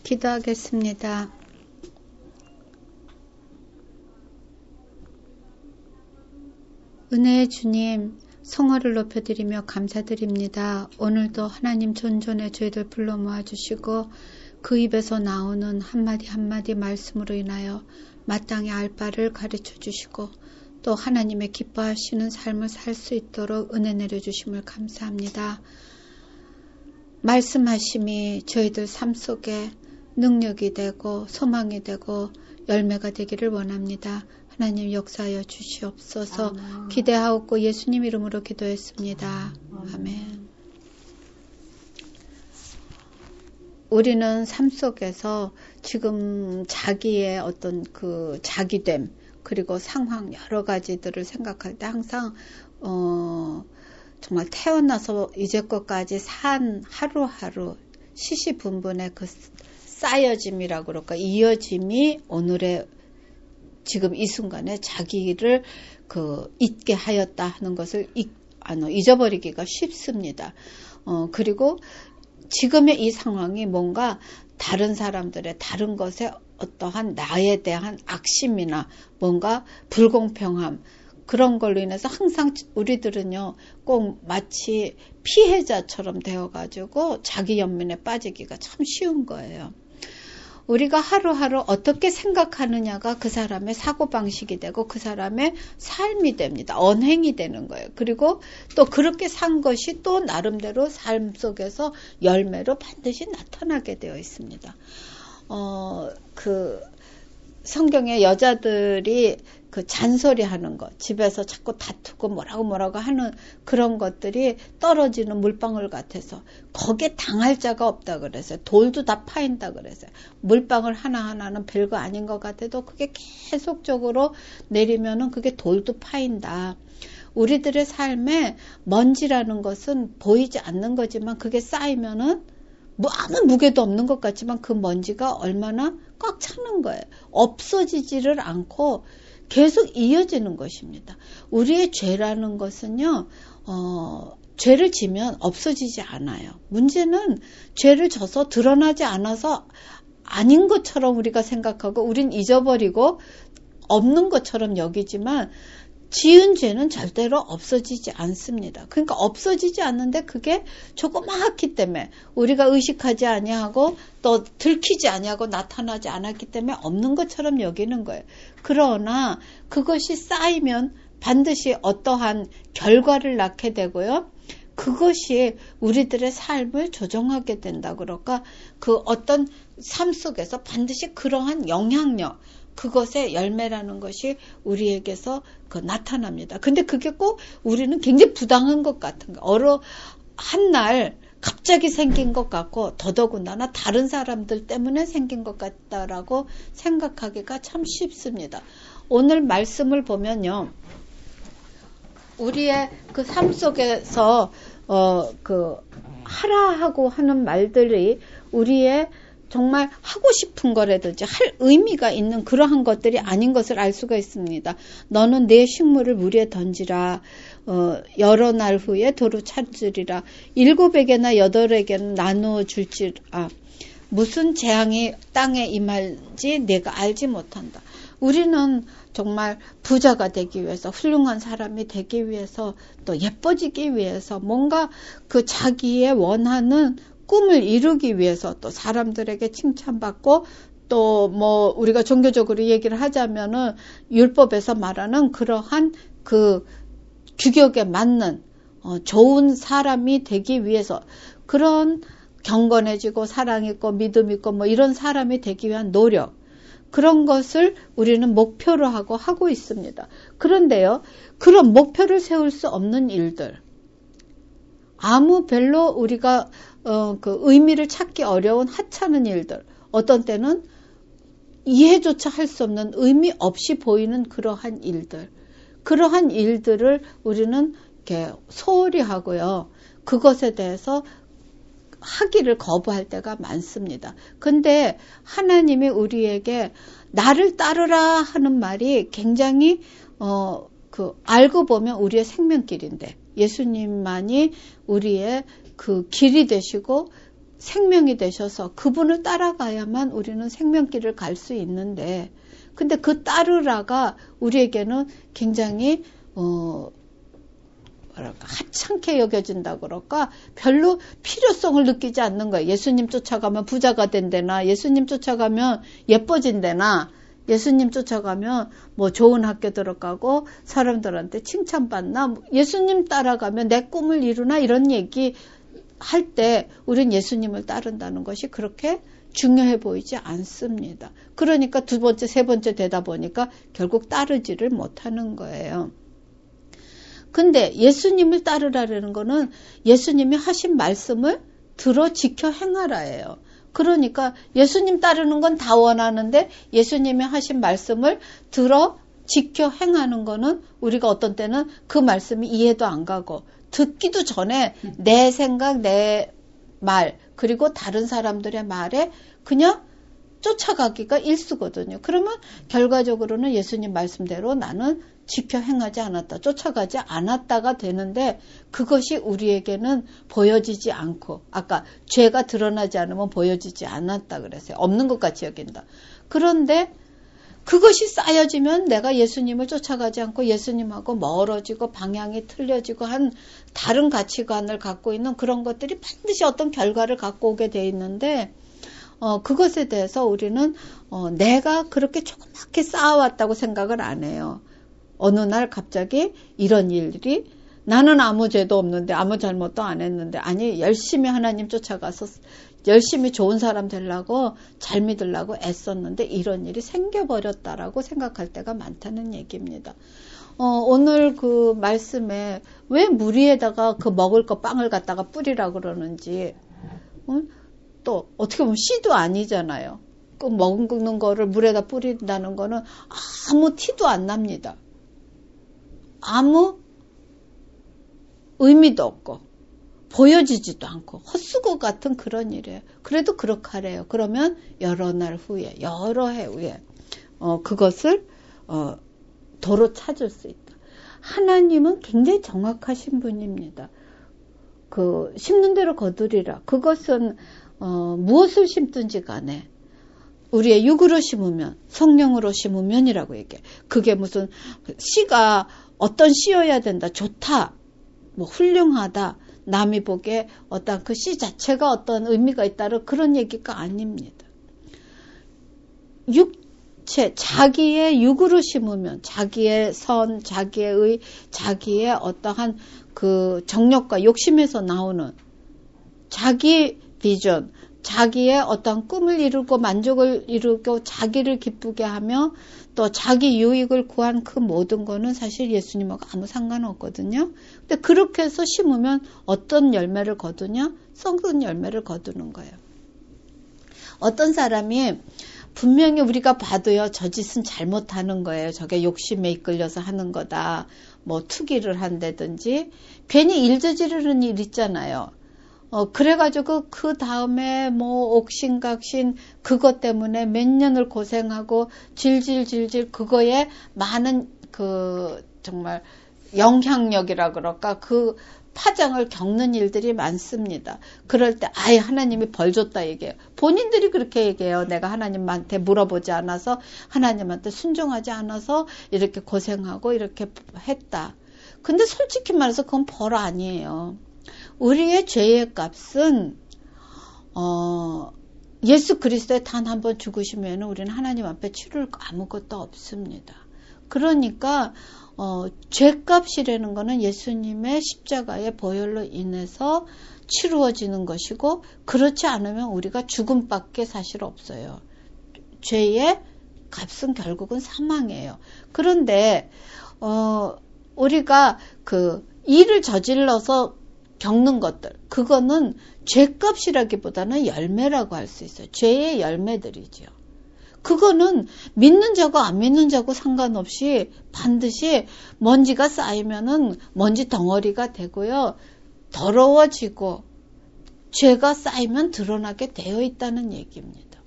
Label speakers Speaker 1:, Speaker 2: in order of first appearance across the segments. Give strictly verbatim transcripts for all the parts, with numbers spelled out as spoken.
Speaker 1: 기도하겠습니다. 은혜의 주님, 성화를 높여드리며 감사드립니다. 오늘도 하나님 존존에 저희들 불러 모아주시고 그 입에서 나오는 한마디 한마디 말씀으로 인하여 마땅히 알 바를 가르쳐 주시고 또 하나님의 기뻐하시는 삶을 살 수 있도록 은혜 내려주심을 감사합니다. 말씀하심이 저희들 삶 속에 능력이 되고 소망이 되고 열매가 되기를 원합니다. 하나님 역사하여 주시옵소서. 아멘. 기대하옵고 예수님 이름으로 기도했습니다. 아멘. 아멘. 우리는 삶 속에서 지금 자기의 어떤 그 자기됨 그리고 상황 여러 가지들을 생각할 때 항상 어 정말 태어나서 이제껏까지 산 하루하루 시시분분의 그 쌓여짐이라고 그럴까 이어짐이 오늘의 지금 이 순간에 자기를 그 잊게 하였다 하는 것을 잊, 아니, 잊어버리기가 쉽습니다. 어 그리고 지금의 이 상황이 뭔가 다른 사람들의 다른 것에 어떠한 나에 대한 악심이나 뭔가 불공평함 그런 걸로 인해서 항상 우리들은요 꼭 마치 피해자처럼 되어가지고 자기 연민에 빠지기가 참 쉬운 거예요. 우리가 하루하루 어떻게 생각하느냐가 그 사람의 사고방식이 되고 그 사람의 삶이 됩니다. 언행이 되는 거예요. 그리고 또 그렇게 산 것이 또 나름대로 삶 속에서 열매로 반드시 나타나게 되어 있습니다. 어, 그 성경에 여자들이 그 잔소리하는 것, 집에서 자꾸 다투고 뭐라고 뭐라고 하는 그런 것들이 떨어지는 물방울 같아서 거기에 당할 자가 없다 그랬어요. 돌도 다 파인다 그랬어요. 물방울 하나하나는 별거 아닌 것 같아도 그게 계속적으로 내리면은 그게 돌도 파인다. 우리들의 삶에 먼지라는 것은 보이지 않는 거지만 그게 쌓이면은 뭐 아무 무게도 없는 것 같지만 그 먼지가 얼마나 꽉 차는 거예요. 없어지지를 않고 계속 이어지는 것입니다. 우리의 죄라는 것은요, 어, 죄를 지면 없어지지 않아요. 문제는 죄를 져서 드러나지 않아서 아닌 것처럼 우리가 생각하고 우린 잊어버리고 없는 것처럼 여기지만 지은 죄는 절대로 없어지지 않습니다. 그러니까 없어지지 않는데 그게 조그맣기 때문에 우리가 의식하지 아니하고 또 들키지 아니하고 나타나지 않았기 때문에 없는 것처럼 여기는 거예요. 그러나 그것이 쌓이면 반드시 어떠한 결과를 낳게 되고요. 그것이 우리들의 삶을 조정하게 된다 그럴까? 그 어떤 삶 속에서 반드시 그러한 영향력 그것의 열매라는 것이 우리에게서 그 나타납니다. 근데 그게 꼭 우리는 굉장히 부당한 것 같은 거. 어느 한날 갑자기 생긴 것 같고 더더군다나 다른 사람들 때문에 생긴 것 같다라고 생각하기가 참 쉽습니다. 오늘 말씀을 보면요. 우리의 그 삶 속에서 어, 그 하라 하고 하는 말들이 우리의 정말 하고 싶은 거라든지 할 의미가 있는 그러한 것들이 아닌 것을 알 수가 있습니다. 너는 내 식물을 물에 던지라. 어, 여러 날 후에 도로 찾으리라. 일곱에게나 여덟에게는 나누어 줄지라. 무슨 재앙이 땅에 임할지 내가 알지 못한다. 우리는 정말 부자가 되기 위해서 훌륭한 사람이 되기 위해서 또 예뻐지기 위해서 뭔가 그 자기의 원하는 꿈을 이루기 위해서 또 사람들에게 칭찬받고 또 뭐 우리가 종교적으로 얘기를 하자면은 율법에서 말하는 그러한 그 규격에 맞는 어 좋은 사람이 되기 위해서 그런 경건해지고 사랑 있고 믿음 있고 뭐 이런 사람이 되기 위한 노력 그런 것을 우리는 목표로 하고 하고 있습니다. 그런데요. 그런 목표를 세울 수 없는 일들 아무 별로 우리가 어, 그 의미를 찾기 어려운 하찮은 일들, 어떤 때는 이해조차 할 수 없는 의미 없이 보이는 그러한 일들, 그러한 일들을 우리는 이렇게 소홀히 하고요. 그것에 대해서 하기를 거부할 때가 많습니다. 근데 하나님이 우리에게 나를 따르라 하는 말이 굉장히 어, 그 알고 보면 우리의 생명길인데 예수님만이 우리의 그 길이 되시고 생명이 되셔서 그분을 따라가야만 우리는 생명길을 갈 수 있는데, 근데 그 따르라가 우리에게는 굉장히 어 뭐랄까 하찮게 여겨진다 그럴까, 별로 필요성을 느끼지 않는 거예요. 예수님 쫓아가면 부자가 된대나, 예수님 쫓아가면 예뻐진대나, 예수님 쫓아가면 뭐 좋은 학교 들어가고 사람들한테 칭찬받나, 예수님 따라가면 내 꿈을 이루나, 이런 얘기 할 때 우린 예수님을 따른다는 것이 그렇게 중요해 보이지 않습니다. 그러니까 두 번째, 세 번째 되다 보니까 결국 따르지를 못하는 거예요. 근데 예수님을 따르라는 거는 예수님이 하신 말씀을 들어 지켜 행하라예요. 그러니까 예수님 따르는 건 다 원하는데 예수님이 하신 말씀을 들어 지켜 행하는 거는 우리가 어떤 때는 그 말씀이 이해도 안 가고 듣기도 전에 내 생각, 내 말, 그리고 다른 사람들의 말에 그냥 쫓아가기가 일쑤거든요. 그러면 결과적으로는 예수님 말씀대로 나는 지켜 행하지 않았다, 쫓아가지 않았다가 되는데, 그것이 우리에게는 보여지지 않고, 아까 죄가 드러나지 않으면 보여지지 않았다 그랬어요. 없는 것 같이 여긴다. 그런데 그것이 쌓여지면 내가 예수님을 쫓아가지 않고 예수님하고 멀어지고 방향이 틀려지고 한 다른 가치관을 갖고 있는 그런 것들이 반드시 어떤 결과를 갖고 오게 돼 있는데, 어, 그것에 대해서 우리는 어, 내가 그렇게 조그맣게 쌓아왔다고 생각을 안 해요. 어느 날 갑자기 이런 일들이, 나는 아무 죄도 없는데 아무 잘못도 안 했는데, 아니 열심히 하나님 쫓아가서 열심히 좋은 사람 되려고 잘 믿으려고 애썼는데 이런 일이 생겨버렸다라고 생각할 때가 많다는 얘기입니다. 어, 오늘 그 말씀에 왜 물 위에다가 그 먹을 거 빵을 갖다가 뿌리라 그러는지, 어? 또 어떻게 보면 씨도 아니잖아요. 그 먹는 거를 물에다 뿌린다는 거는 아무 티도 안 납니다. 아무 의미도 없고 보여지지도 않고 헛수고 같은 그런 일이에요. 그래도 그렇게 하래요. 그러면 여러 날 후에, 여러 해 후에 어, 그것을 어, 도로 찾을 수 있다. 하나님은 굉장히 정확하신 분입니다. 그 심는 대로 거두리라. 그것은 어, 무엇을 심든지 간에 우리의 육으로 심으면, 성령으로 심으면이라고 얘기해. 그게 무슨 씨가 어떤 씨여야 된다, 좋다, 뭐 훌륭하다, 남이 보기에 어떤 그 씨 자체가 어떤 의미가 있다는 그런 얘기가 아닙니다. 육체, 자기의 육으로 심으면 자기의 선, 자기의 의, 자기의 어떠한 그 정욕과 욕심에서 나오는 자기 비전, 자기의 어떤 꿈을 이루고 만족을 이루고 자기를 기쁘게 하며 또 자기 유익을 구한 그 모든 거는 사실 예수님하고 아무 상관없거든요. 근데 그렇게 해서 심으면 어떤 열매를 거두냐? 썩은 열매를 거두는 거예요. 어떤 사람이 분명히 우리가 봐도요, 저 짓은 잘못하는 거예요. 저게 욕심에 이끌려서 하는 거다. 뭐 투기를 한다든지 괜히 일 저지르는 일 있잖아요. 어, 그래가지고 그 다음에 뭐 옥신각신 그것 때문에 몇 년을 고생하고 질질질질 그거에 많은 그 정말 영향력이라 그럴까, 그 파장을 겪는 일들이 많습니다. 그럴 때 아예 하나님이 벌 줬다 얘기해요. 본인들이 그렇게 얘기해요. 내가 하나님한테 물어보지 않아서, 하나님한테 순종하지 않아서 이렇게 고생하고 이렇게 했다. 근데 솔직히 말해서 그건 벌 아니에요. 우리의 죄의 값은 어, 예수 그리스도의 단 한 번 죽으시면 우리는 하나님 앞에 치를 거 아무것도 없습니다. 그러니까 어, 죄값이라는 거는 예수님의 십자가의 보혈로 인해서 치루어지는 것이고, 그렇지 않으면 우리가 죽음밖에 사실 없어요. 죄의 값은 결국은 사망이에요. 그런데 어, 우리가 그 일을 저질러서 겪는 것들, 그거는 죄값이라기보다는 열매라고 할 수 있어요. 죄의 열매들이죠. 그거는 믿는 자고 안 믿는 자고 상관없이 반드시 먼지가 쌓이면은 먼지 덩어리가 되고요, 더러워지고 죄가 쌓이면 드러나게 되어 있다는 얘기입니다.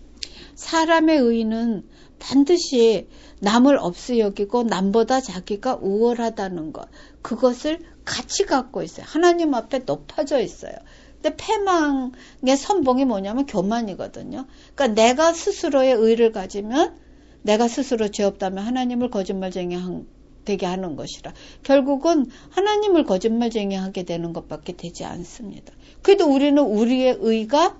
Speaker 1: 사람의 의는 반드시 남을 없이 여기고 남보다 자기가 우월하다는 것, 그것을 같이 갖고 있어요. 하나님 앞에 높아져 있어요. 근데 패망의 선봉이 뭐냐면 교만이거든요. 그러니까 내가 스스로의 의를 가지면 내가 스스로 죄 없다면 하나님을 거짓말쟁이 되게 하는 것이라. 결국은 하나님을 거짓말쟁이 하게 되는 것밖에 되지 않습니다. 그래도 우리는 우리의 의가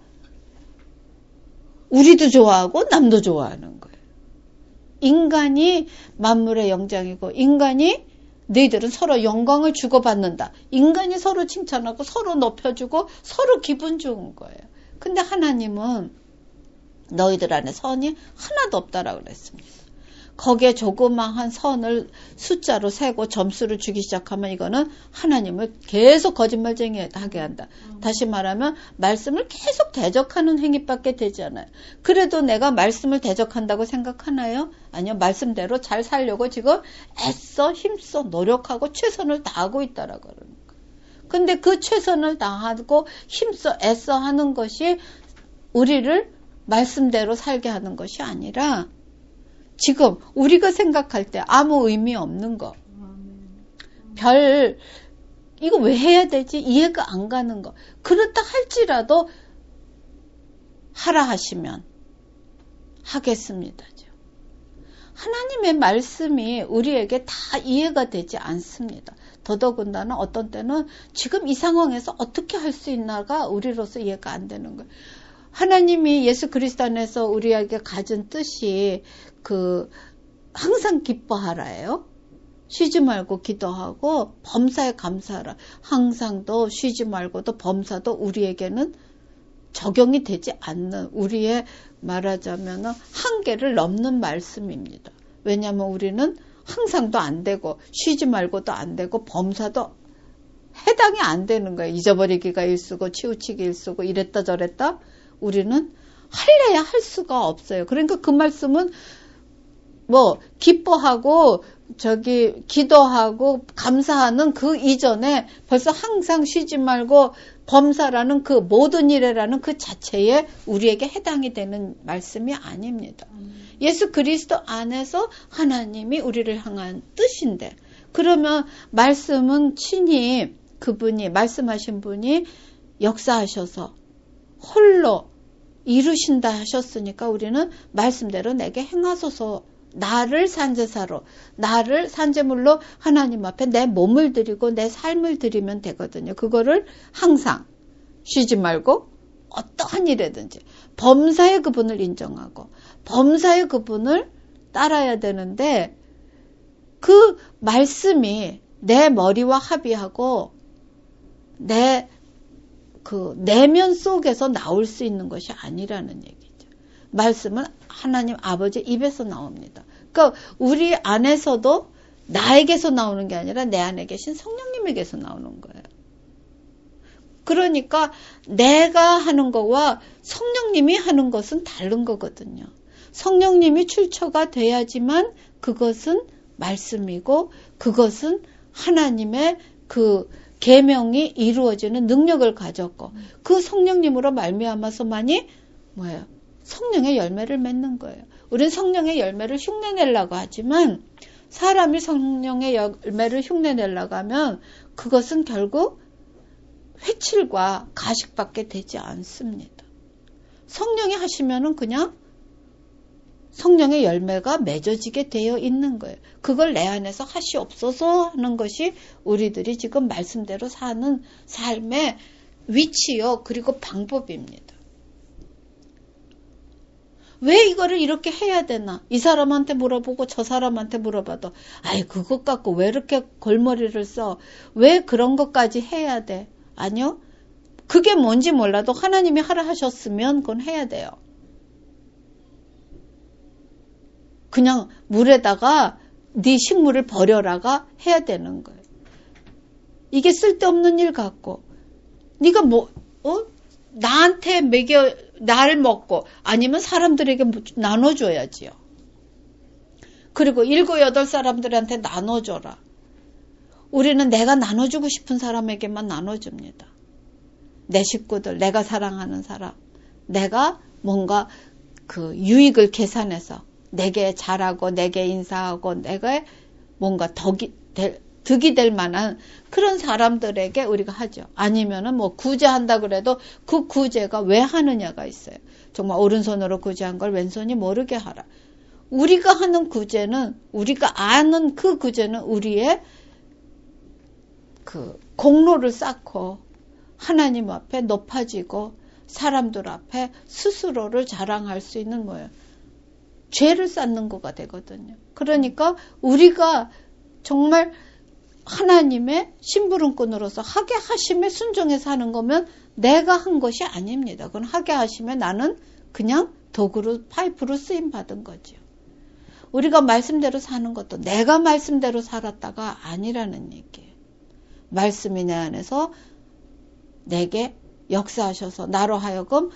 Speaker 1: 우리도 좋아하고 남도 좋아하는 거예요. 인간이 만물의 영장이고 인간이 너희들은 서로 영광을 주고받는다. 인간이 서로 칭찬하고 서로 높여주고 서로 기분 좋은 거예요. 근데 하나님은 너희들 안에 선이 하나도 없다라고 그랬습니다. 거기에 조그마한 선을 숫자로 세고 점수를 주기 시작하면 이거는 하나님을 계속 거짓말쟁이 하게 한다. 다시 말하면 말씀을 계속 대적하는 행위밖에 되지 않아요. 그래도 내가 말씀을 대적한다고 생각하나요? 아니요. 말씀대로 잘 살려고 지금 애써 힘써 노력하고 최선을 다하고 있다라고 그러는 거예요. 근데 그 최선을 다하고 힘써 애써 하는 것이 우리를 말씀대로 살게 하는 것이 아니라 지금 우리가 생각할 때 아무 의미 없는 거. 별 이거 왜 해야 되지? 이해가 안 가는 거. 그렇다 할지라도 하라 하시면 하겠습니다. 하나님의 말씀이 우리에게 다 이해가 되지 않습니다. 더더군다나 어떤 때는 지금 이 상황에서 어떻게 할 수 있나가 우리로서 이해가 안 되는 거예요. 하나님이 예수 그리스도 안에서 우리에게 가진 뜻이 그 항상 기뻐하라예요. 쉬지 말고 기도하고 범사에 감사하라. 항상도 쉬지 말고도 범사도 우리에게는 적용이 되지 않는 우리의 말하자면 한계를 넘는 말씀입니다. 왜냐하면 우리는 항상도 안 되고 쉬지 말고도 안 되고 범사도 해당이 안 되는 거예요. 잊어버리기가 일쓰고 치우치기 일쓰고 이랬다 저랬다 우리는 할래야 할 수가 없어요. 그러니까 그 말씀은 뭐 기뻐하고 저기 기도하고 감사하는 그 이전에 벌써 항상 쉬지 말고 범사라는 그 모든 일에라는 그 자체에 우리에게 해당이 되는 말씀이 아닙니다. 음. 예수 그리스도 안에서 하나님이 우리를 향한 뜻인데 그러면 말씀은 친히 그분이 말씀하신 분이 역사하셔서 홀로 이루신다 하셨으니까 우리는 말씀대로 내게 행하소서 나를 산제사로 나를 산제물로 하나님 앞에 내 몸을 드리고 내 삶을 드리면 되거든요. 그거를 항상 쉬지 말고 어떠한 일이든지 범사의 그분을 인정하고 범사의 그분을 따라야 되는데 그 말씀이 내 머리와 합의하고 내 그 내면 속에서 나올 수 있는 것이 아니라는 얘기죠. 말씀은 하나님 아버지 입에서 나옵니다. 그러니까 우리 안에서도 나에게서 나오는 게 아니라 내 안에 계신 성령님에게서 나오는 거예요. 그러니까 내가 하는 거와 성령님이 하는 것은 다른 거거든요. 성령님이 출처가 돼야지만 그것은 말씀이고 그것은 하나님의 그 계명이 이루어지는 능력을 가졌고 그 성령님으로 말미암아서만이 뭐예요? 성령의 열매를 맺는 거예요. 우린 성령의 열매를 흉내내려고 하지만 사람이 성령의 열매를 흉내내려고 하면 그것은 결국 회칠과 가식밖에 되지 않습니다. 성령이 하시면은 그냥 성령의 열매가 맺어지게 되어 있는 거예요. 그걸 내 안에서 하시옵소서 하는 것이 우리들이 지금 말씀대로 사는 삶의 위치요 그리고 방법입니다. 왜 이거를 이렇게 해야 되나? 이 사람한테 물어보고 저 사람한테 물어봐도 아이 그것 갖고 왜 이렇게 골머리를 써? 왜 그런 것까지 해야 돼? 아니요. 그게 뭔지 몰라도 하나님이 하라 하셨으면 그건 해야 돼요. 그냥 물에다가 네 식물을 버려라가 해야 되는 거예요. 이게 쓸데없는 일 같고 네가 뭐 어? 나한테 먹여 나를 먹고 아니면 사람들에게 나눠줘야지요. 그리고 일곱 여덟 사람들한테 나눠줘라. 우리는 내가 나눠주고 싶은 사람에게만 나눠줍니다. 내 식구들, 내가 사랑하는 사람, 내가 뭔가 그 유익을 계산해서 내게 잘하고 내게 인사하고 내가 뭔가 덕이 될 득이 될 만한 그런 사람들에게 우리가 하죠. 아니면은 뭐 구제한다 그래도 그 구제가 왜 하느냐가 있어요. 정말 오른손으로 구제한 걸 왼손이 모르게 하라. 우리가 하는 구제는, 우리가 아는 그 구제는 우리의 그 공로를 쌓고 하나님 앞에 높아지고 사람들 앞에 스스로를 자랑할 수 있는 거예요. 죄를 쌓는 거가 되거든요. 그러니까 우리가 정말 하나님의 심부름꾼으로서 하게 하심에 순종해서 하는 거면 내가 한 것이 아닙니다. 그건 하게 하심에 나는 그냥 도구로, 파이프로 쓰임 받은 거죠. 우리가 말씀대로 사는 것도 내가 말씀대로 살았다가 아니라는 얘기예요. 말씀이 내 안에서 내게 역사하셔서 나로 하여금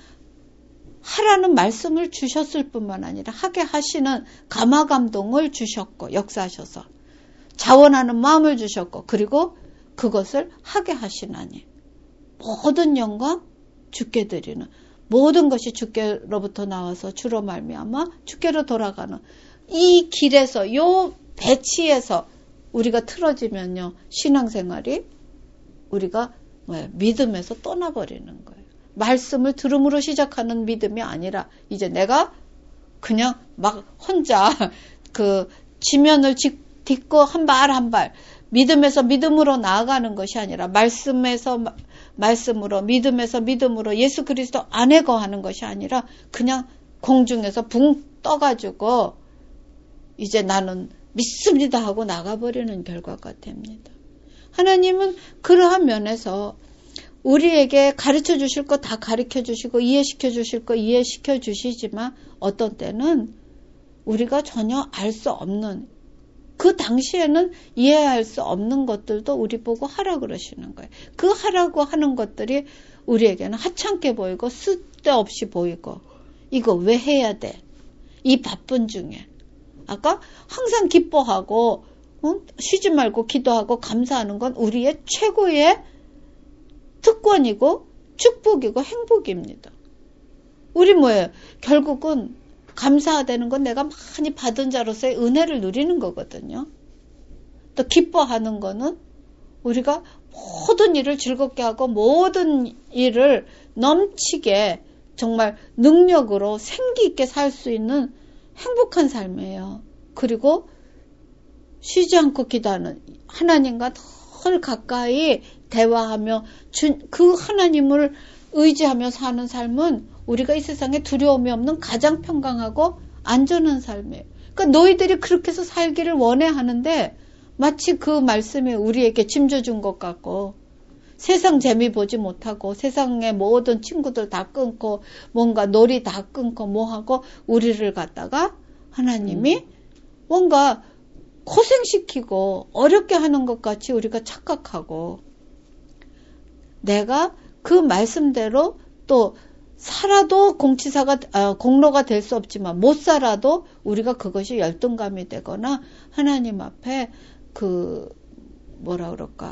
Speaker 1: 하라는 말씀을 주셨을 뿐만 아니라 하게 하시는 감화감동을 주셨고 역사하셔서 자원하는 마음을 주셨고 그리고 그것을 하게 하시나니 모든 영광 주께 드리는, 모든 것이 주께로부터 나와서 주로 말미암아 주께로 돌아가는 이 길에서, 요 배치에서 우리가 틀어지면요, 신앙생활이 우리가 뭐예요? 믿음에서 떠나버리는 거예요. 말씀을 들음으로 시작하는 믿음이 아니라 이제 내가 그냥 막 혼자 그 지면을 딛고 한 발 한 발 믿음에서 믿음으로 나아가는 것이 아니라 말씀에서 말씀으로, 믿음에서 믿음으로 예수 그리스도 안에 거하는 것이 아니라 그냥 공중에서 붕 떠가지고 이제 나는 믿습니다 하고 나가버리는 결과가 됩니다. 하나님은 그러한 면에서 우리에게 가르쳐 주실 거 다 가르쳐 주시고 이해시켜 주실 거 이해시켜 주시지만 어떤 때는 우리가 전혀 알 수 없는, 그 당시에는 이해할 수 없는 것들도 우리 보고 하라 그러시는 거예요. 그 하라고 하는 것들이 우리에게는 하찮게 보이고 쓸데없이 보이고 이거 왜 해야 돼? 이 바쁜 중에. 아까 항상 기뻐하고 어? 쉬지 말고 기도하고 감사하는 건 우리의 최고의 특권이고 축복이고 행복입니다. 우리 뭐예요? 결국은 감사되는 건 내가 많이 받은 자로서의 은혜를 누리는 거거든요. 또 기뻐하는 거는 우리가 모든 일을 즐겁게 하고 모든 일을 넘치게 정말 능력으로 생기 있게 살 수 있는 행복한 삶이에요. 그리고 쉬지 않고 기도하는, 하나님과 덜 가까이 대화하며 그 하나님을 의지하며 사는 삶은 우리가 이 세상에 두려움이 없는 가장 평강하고 안전한 삶이에요. 그러니까 너희들이 그렇게 해서 살기를 원해 하는데 마치 그 말씀이 우리에게 짐져준 것 같고 세상 재미 보지 못하고 세상의 모든 친구들 다 끊고 뭔가 놀이 다 끊고 뭐하고 우리를 갖다가 하나님이 뭔가 고생시키고 어렵게 하는 것 같이 우리가 착각하고 내가 그 말씀대로 또 살아도 공치사가 아, 공로가 될 수 없지만 못 살아도 우리가 그것이 열등감이 되거나 하나님 앞에 그 뭐라 그럴까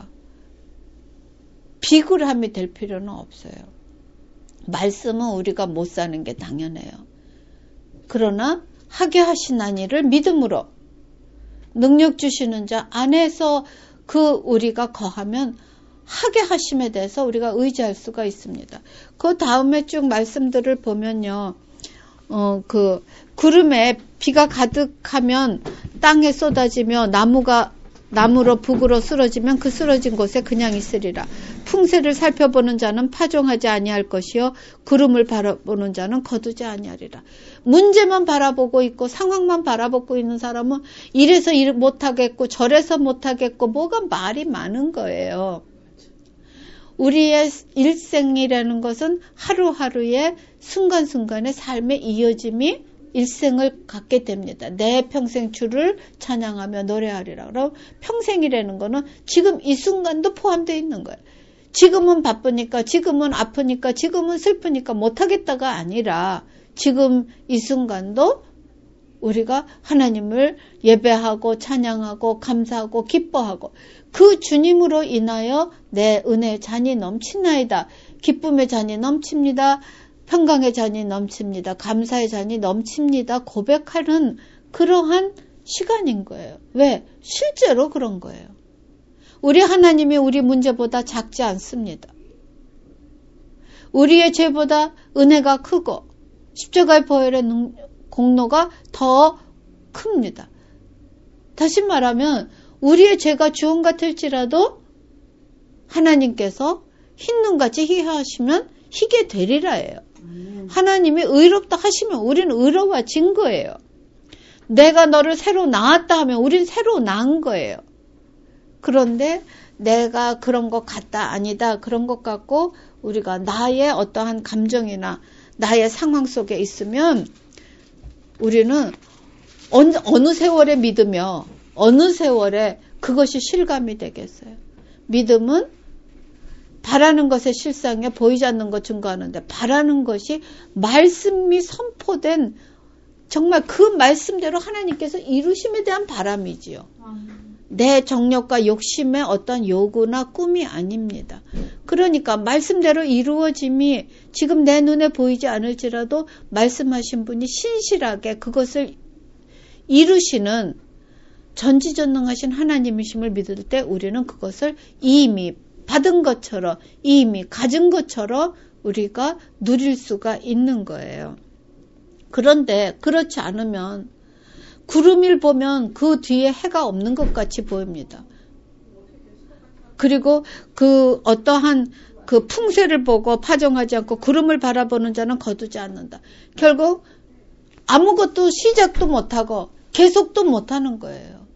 Speaker 1: 비굴함이 될 필요는 없어요. 말씀은 우리가 못 사는 게 당연해요. 그러나 하게 하시나니를 믿음으로 능력 주시는 자 안에서 그 우리가 거하면 하게 하심에 대해서 우리가 의지할 수가 있습니다. 그 다음에 쭉 말씀들을 보면요, 어, 그 구름에 비가 가득하면 땅에 쏟아지며 나무가 나무로 북으로 쓰러지면 그 쓰러진 곳에 그냥 있으리라. 풍세를 살펴보는 자는 파종하지 아니할 것이요 구름을 바라보는 자는 거두지 아니하리라. 문제만 바라보고 있고 상황만 바라보고 있는 사람은 이래서 일 못하겠고 저래서 못하겠고 뭐가 말이 많은 거예요. 우리의 일생이라는 것은 하루하루의 순간순간의 삶의 이어짐이 일생을 갖게 됩니다. 내 평생 주를 찬양하며 노래하리라. 그럼 평생이라는 거는 지금 이 순간도 포함되어 있는 거예요. 지금은 바쁘니까, 지금은 아프니까, 지금은 슬프니까 못하겠다가 아니라 지금 이 순간도 우리가 하나님을 예배하고 찬양하고 감사하고 기뻐하고 그 주님으로 인하여 내 은혜의 잔이 넘치나이다. 기쁨의 잔이 넘칩니다. 평강의 잔이 넘칩니다. 감사의 잔이 넘칩니다. 고백하는 그러한 시간인 거예요. 왜? 실제로 그런 거예요. 우리 하나님이 우리 문제보다 작지 않습니다. 우리의 죄보다 은혜가 크고 십자가의 보혈의 공로가 더 큽니다. 다시 말하면 우리의 죄가 주홍 같을지라도 하나님께서 흰눈같이 희하시면 희게 되리라예요. 하나님이 의롭다 하시면 우리는 의로워진 거예요. 내가 너를 새로 낳았다 하면 우린 새로 낳은 거예요. 그런데 내가 그런 것 같다 아니다 그런 것 같고 우리가 나의 어떠한 감정이나 나의 상황 속에 있으면 우리는 어느, 어느 세월에 믿으며 어느 세월에 그것이 실감이 되겠어요. 믿음은 바라는 것의 실상에 보이지 않는 것 증거하는데 바라는 것이 말씀이 선포된 정말 그 말씀대로 하나님께서 이루심에 대한 바람이지요. 내 정력과 욕심의 어떤 요구나 꿈이 아닙니다. 그러니까 말씀대로 이루어짐이 지금 내 눈에 보이지 않을지라도 말씀하신 분이 신실하게 그것을 이루시는 전지전능하신 하나님이심을 믿을 때 우리는 그것을 이미 받은 것처럼 이미 가진 것처럼 우리가 누릴 수가 있는 거예요. 그런데 그렇지 않으면 구름을 보면 그 뒤에 해가 없는 것 같이 보입니다. 그리고 그 어떠한 그 풍세를 보고 파종하지 않고 구름을 바라보는 자는 거두지 않는다. 결국 아무것도 시작도 못하고 계속도 못하는 거예요.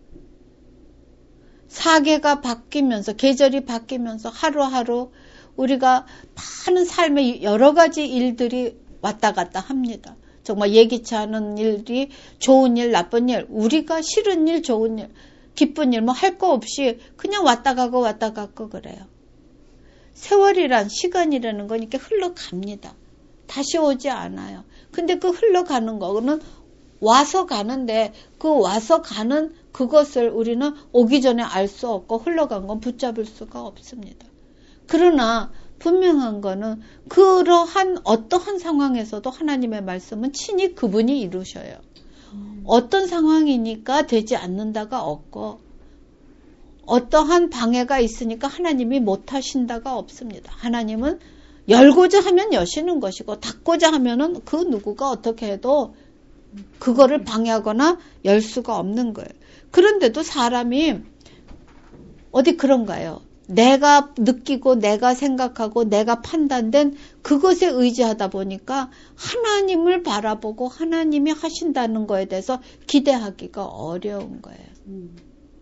Speaker 1: 사계가 바뀌면서 계절이 바뀌면서 하루하루 우리가 많은 삶의 여러 가지 일들이 왔다 갔다 합니다. 정말 예기치 않은 일이 좋은 일, 나쁜 일, 우리가 싫은 일, 좋은 일, 기쁜 일 뭐 할 거 없이 그냥 왔다 가고 왔다 가고 그래요. 세월이란 시간이라는 건 이렇게 흘러갑니다. 다시 오지 않아요. 근데 그 흘러가는 거는 와서 가는데 그 와서 가는 그것을 우리는 오기 전에 알 수 없고 흘러간 건 붙잡을 수가 없습니다. 그러나 분명한 거는 그러한 어떠한 상황에서도 하나님의 말씀은 친히 그분이 이루셔요. 음. 어떤 상황이니까 되지 않는다가 없고 어떠한 방해가 있으니까 하나님이 못하신다가 없습니다. 하나님은 열고자 하면 여시는 것이고 닫고자 하면은 그 누구가 어떻게 해도 그거를 방해하거나 열 수가 없는 거예요. 그런데도 사람이 어디 그런가요? 내가 느끼고 내가 생각하고 내가 판단된 그것에 의지하다 보니까 하나님을 바라보고 하나님이 하신다는 거에 대해서 기대하기가 어려운 거예요. 음.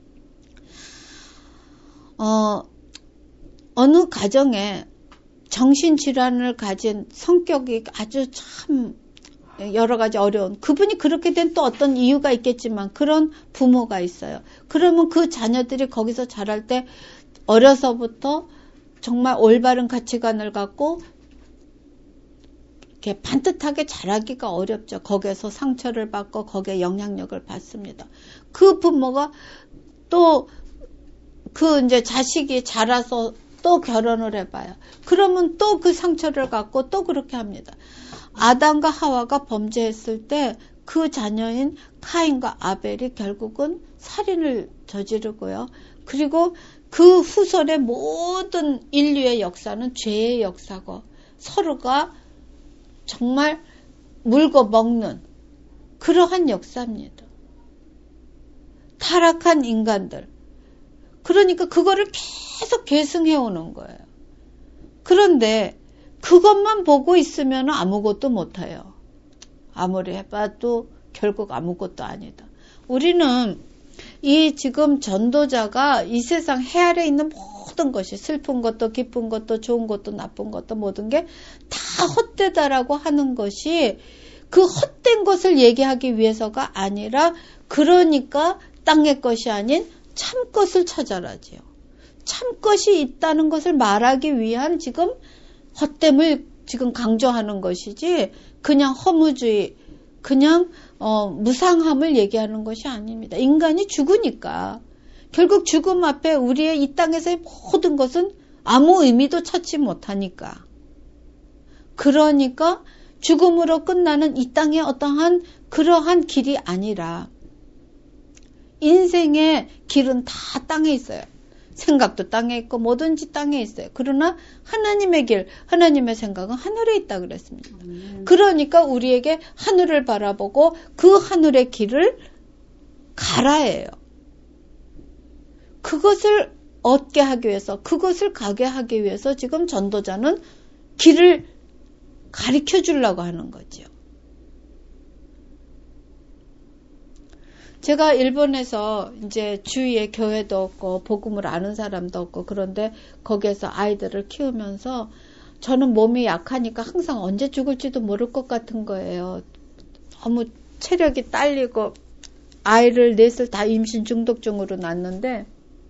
Speaker 1: 어, 어느 가정에 정신질환을 가진 성격이 아주 참 여러 가지 어려운 그분이 그렇게 된 또 어떤 이유가 있겠지만 그런 부모가 있어요. 그러면 그 자녀들이 거기서 자랄 때 어려서부터 정말 올바른 가치관을 갖고 이렇게 반듯하게 자라기가 어렵죠. 거기에서 상처를 받고 거기에 영향력을 받습니다. 그 부모가 또 그 이제 자식이 자라서 또 결혼을 해봐요. 그러면 또 그 상처를 갖고 또 그렇게 합니다. 아담과 하와가 범죄했을 때 그 자녀인 카인과 아벨이 결국은 살인을 저지르고요. 그리고 그 후손의 모든 인류의 역사는 죄의 역사고 서로가 정말 물고 먹는 그러한 역사입니다. 타락한 인간들. 그러니까 그거를 계속 계승해 오는 거예요. 그런데 그것만 보고 있으면 아무것도 못해요. 아무리 해봐도 결국 아무것도 아니다. 우리는 이 지금 전도자가 이 세상 해 아래 있는 모든 것이 슬픈 것도 기쁜 것도 좋은 것도 나쁜 것도 모든 게 다 헛되다라고 하는 것이 그 헛된 것을 얘기하기 위해서가 아니라 그러니까 땅의 것이 아닌 참 것을 찾아라지요. 참 것이 있다는 것을 말하기 위한 지금 헛됨을 지금 강조하는 것이지 그냥 허무주의, 그냥 어, 무상함을 얘기하는 것이 아닙니다. 인간이 죽으니까 결국 죽음 앞에 우리의 이 땅에서의 모든 것은 아무 의미도 찾지 못하니까 그러니까 죽음으로 끝나는 이 땅의 어떠한 그러한 길이 아니라 인생의 길은 다 땅에 있어요. 생각도 땅에 있고 뭐든지 땅에 있어요. 그러나 하나님의 길, 하나님의 생각은 하늘에 있다 그랬습니다. 음. 그러니까 우리에게 하늘을 바라보고 그 하늘의 길을 가라 해요. 그것을 얻게 하기 위해서, 그것을 가게 하기 위해서 지금 전도자는 길을 가르쳐 주려고 하는 거죠. 제가 일본에서 이제 주위에 교회도 없고 복음을 아는 사람도 없고 그런데 거기에서 아이들을 키우면서 저는 몸이 약하니까 항상 언제 죽을지도 모를 것 같은 거예요. 너무 체력이 딸리고 아이를 넷을 다 임신 중독증으로 낳았는데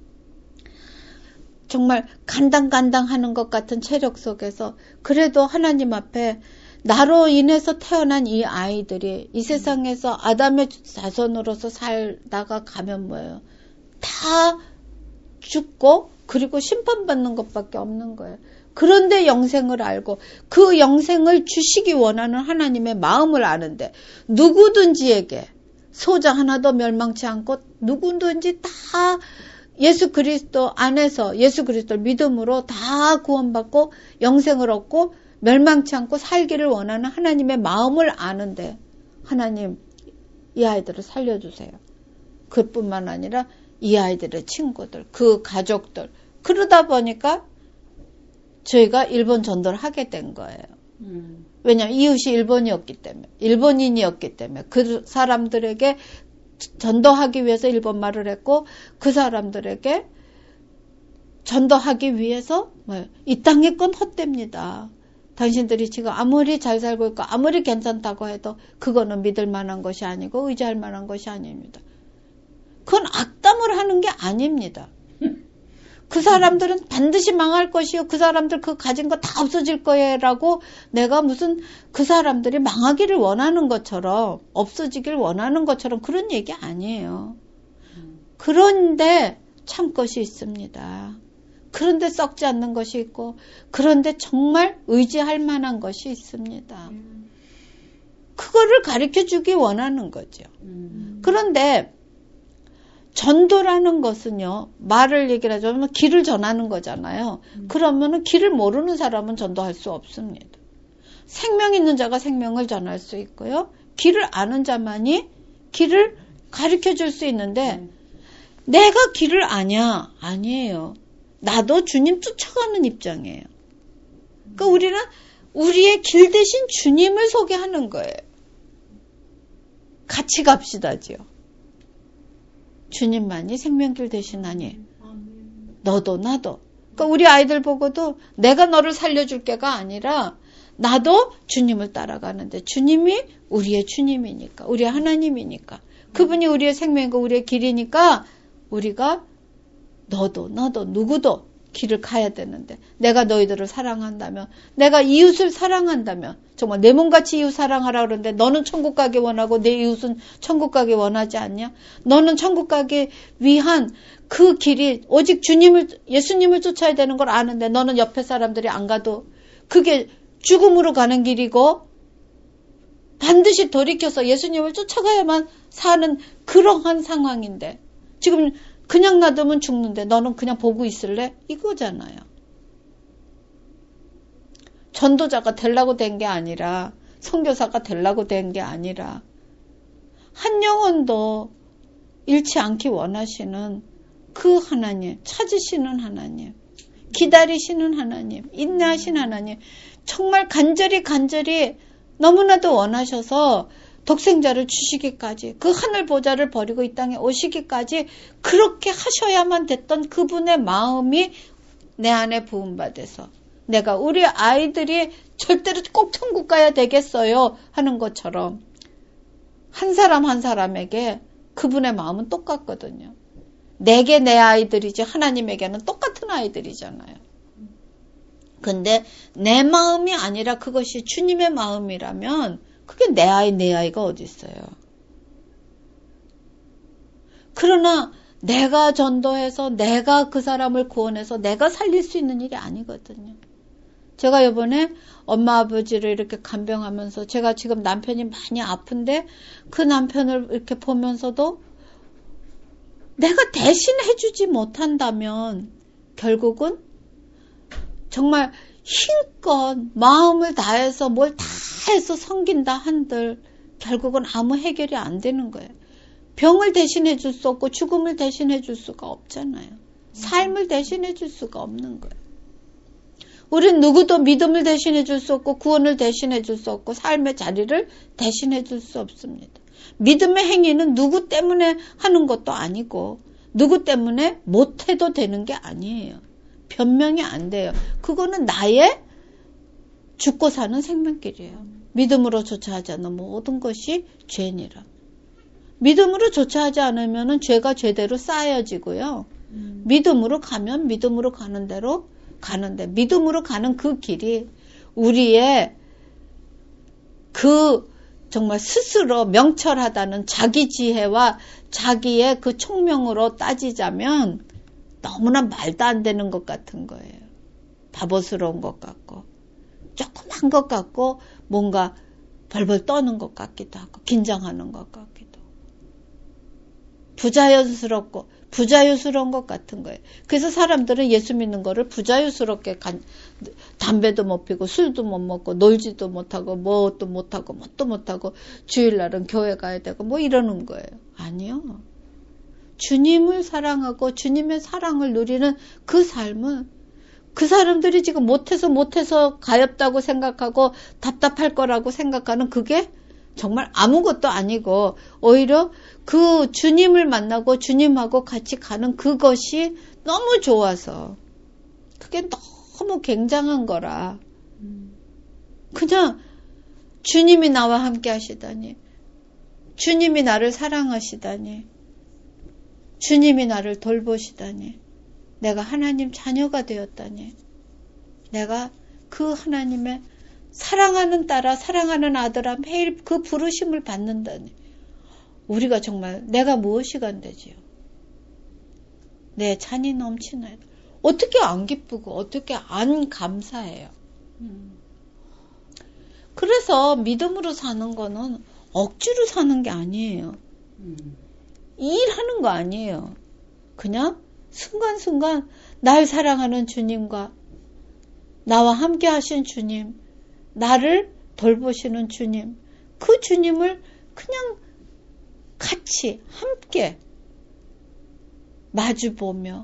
Speaker 1: 정말 간당간당 하는 것 같은 체력 속에서 그래도 하나님 앞에 나로 인해서 태어난 이 아이들이 이 세상에서 아담의 자손으로서 살다가 가면 뭐예요? 다 죽고 그리고 심판받는 것밖에 없는 거예요. 그런데 영생을 알고 그 영생을 주시기 원하는 하나님의 마음을 아는데 누구든지에게 소자 하나도 멸망치 않고 누구든지 다 예수 그리스도 안에서 예수 그리스도를 믿음으로 다 구원받고 영생을 얻고 멸망치 않고 살기를 원하는 하나님의 마음을 아는데 하나님 이 아이들을 살려주세요. 그뿐만 아니라 이 아이들의 친구들, 그 가족들 그러다 보니까 저희가 일본 전도를 하게 된 거예요. 음. 왜냐하면 이웃이 일본이었기 때문에 일본인이었기 때문에 그 사람들에게 전도하기 위해서 일본말을 했고 그 사람들에게 전도하기 위해서 뭐, 이 땅의 건 헛됩니다. 당신들이 지금 아무리 잘 살고 있고 아무리 괜찮다고 해도 그거는 믿을 만한 것이 아니고 의지할 만한 것이 아닙니다. 그건 악담을 하는 게 아닙니다. 그 사람들은 반드시 망할 것이요. 그 사람들 그 가진 거 다 없어질 거예요라고 내가 무슨 그 사람들이 망하기를 원하는 것처럼 없어지길 원하는 것처럼 그런 얘기 아니에요. 그런데 참 것이 있습니다. 그런데 썩지 않는 것이 있고 그런데 정말 의지할 만한 것이 있습니다. 그거를 가르쳐주기 원하는 거죠. 그런데 전도라는 것은요. 말을 얘기를 하자면 길을 전하는 거잖아요. 그러면은 길을 모르는 사람은 전도할 수 없습니다. 생명 있는 자가 생명을 전할 수 있고요. 길을 아는 자만이 길을 가르쳐줄 수 있는데 내가 길을 아냐? 아니에요. 나도 주님 쫓아가는 입장이에요. 그러니까 우리는 우리의 길 대신 주님을 소개하는 거예요. 같이 갑시다지요. 주님만이 생명길 대신하니 너도 나도. 그러니까 우리 아이들 보고도 내가 너를 살려줄 게가 아니라 나도 주님을 따라가는데 주님이 우리의 주님이니까 우리의 하나님이니까 그분이 우리의 생명이고 우리의 길이니까 우리가 너도 나도 누구도 길을 가야 되는데 내가 너희들을 사랑한다면 내가 이웃을 사랑한다면 정말 내 몸같이 이웃 사랑하라 그러는데 너는 천국 가기 원하고 내 이웃은 천국 가기 원하지 않냐? 너는 천국 가기 위한 그 길이 오직 주님을 예수님을 쫓아야 되는 걸 아는데 너는 옆에 사람들이 안 가도 그게 죽음으로 가는 길이고 반드시 돌이켜서 예수님을 쫓아가야만 사는 그러한 상황인데 지금 그냥 놔두면 죽는데 너는 그냥 보고 있을래? 이거잖아요. 전도자가 되려고 된 게 아니라 선교사가 되려고 된 게 아니라 한 영혼도 잃지 않기 원하시는 그 하나님, 찾으시는 하나님, 기다리시는 하나님, 인내하신 하나님 정말 간절히 간절히 너무나도 원하셔서 독생자를 주시기까지 그 하늘 보좌를 버리고 이 땅에 오시기까지 그렇게 하셔야만 됐던 그분의 마음이 내 안에 부음받아서 내가 우리 아이들이 절대로 꼭 천국 가야 되겠어요 하는 것처럼 한 사람 한 사람에게 그분의 마음은 똑같거든요. 내게 내 아이들이지 하나님에게는 똑같은 아이들이잖아요. 근데 내 마음이 아니라 그것이 주님의 마음이라면 그게 내 아이 내 아이가 어디 있어요. 그러나 내가 전도해서 내가 그 사람을 구원해서 내가 살릴 수 있는 일이 아니거든요. 제가 이번에 엄마 아버지를 이렇게 간병하면서 제가 지금 남편이 많이 아픈데 그 남편을 이렇게 보면서도 내가 대신 해주지 못한다면 결국은 정말 힘껏 마음을 다해서 뭘 다 해서 섬긴다 한들 결국은 아무 해결이 안 되는 거예요. 병을 대신해 줄 수 없고 죽음을 대신해 줄 수가 없잖아요. 삶을 대신해 줄 수가 없는 거예요. 우린 누구도 믿음을 대신해 줄 수 없고 구원을 대신해 줄 수 없고 삶의 자리를 대신해 줄 수 없습니다. 믿음의 행위는 누구 때문에 하는 것도 아니고 누구 때문에 못해도 되는 게 아니에요. 변명이 안 돼요. 그거는 나의 죽고 사는 생명길이에요. 믿음으로 조차하지 않는 모든 것이 죄니라. 믿음으로 조차하지 않으면 죄가 죄대로 쌓여지고요. 음. 믿음으로 가면 믿음으로 가는 대로 가는데 믿음으로 가는 그 길이 우리의 그 정말 스스로 명철하다는 자기 지혜와 자기의 그 총명으로 따지자면 너무나 말도 안 되는 것 같은 거예요. 바보스러운 것 같고 조그만 것 같고 뭔가 벌벌 떠는 것 같기도 하고 긴장하는 것 같기도 하고 부자연스럽고 부자유스러운 것 같은 거예요. 그래서 사람들은 예수 믿는 거를 부자유스럽게 간, 담배도 못 피고 술도 못 먹고 놀지도 못하고 뭣도 못하고 뭣도 못하고 주일날은 교회 가야 되고 뭐 이러는 거예요. 아니요. 주님을 사랑하고 주님의 사랑을 누리는 그 삶은 그 사람들이 지금 못해서 못해서 가엾다고 생각하고 답답할 거라고 생각하는 그게 정말 아무것도 아니고 오히려 그 주님을 만나고 주님하고 같이 가는 그것이 너무 좋아서 그게 너무 굉장한 거라 그냥 주님이 나와 함께 하시다니 주님이 나를 사랑하시다니 주님이 나를 돌보시다니 내가 하나님 자녀가 되었다니 내가 그 하나님의 사랑하는 딸아 사랑하는 아들아 매일 그 부르심을 받는다니 우리가 정말 내가 무엇이 간대지요. 내 잔이 넘치나요. 어떻게 안 기쁘고 어떻게 안 감사해요. 음. 그래서 믿음으로 사는 거는 억지로 사는 게 아니에요. 음. 일하는 거 아니에요. 그냥 순간순간 날 사랑하는 주님과 나와 함께 하신 주님 나를 돌보시는 주님 그 주님을 그냥 같이 함께 마주보며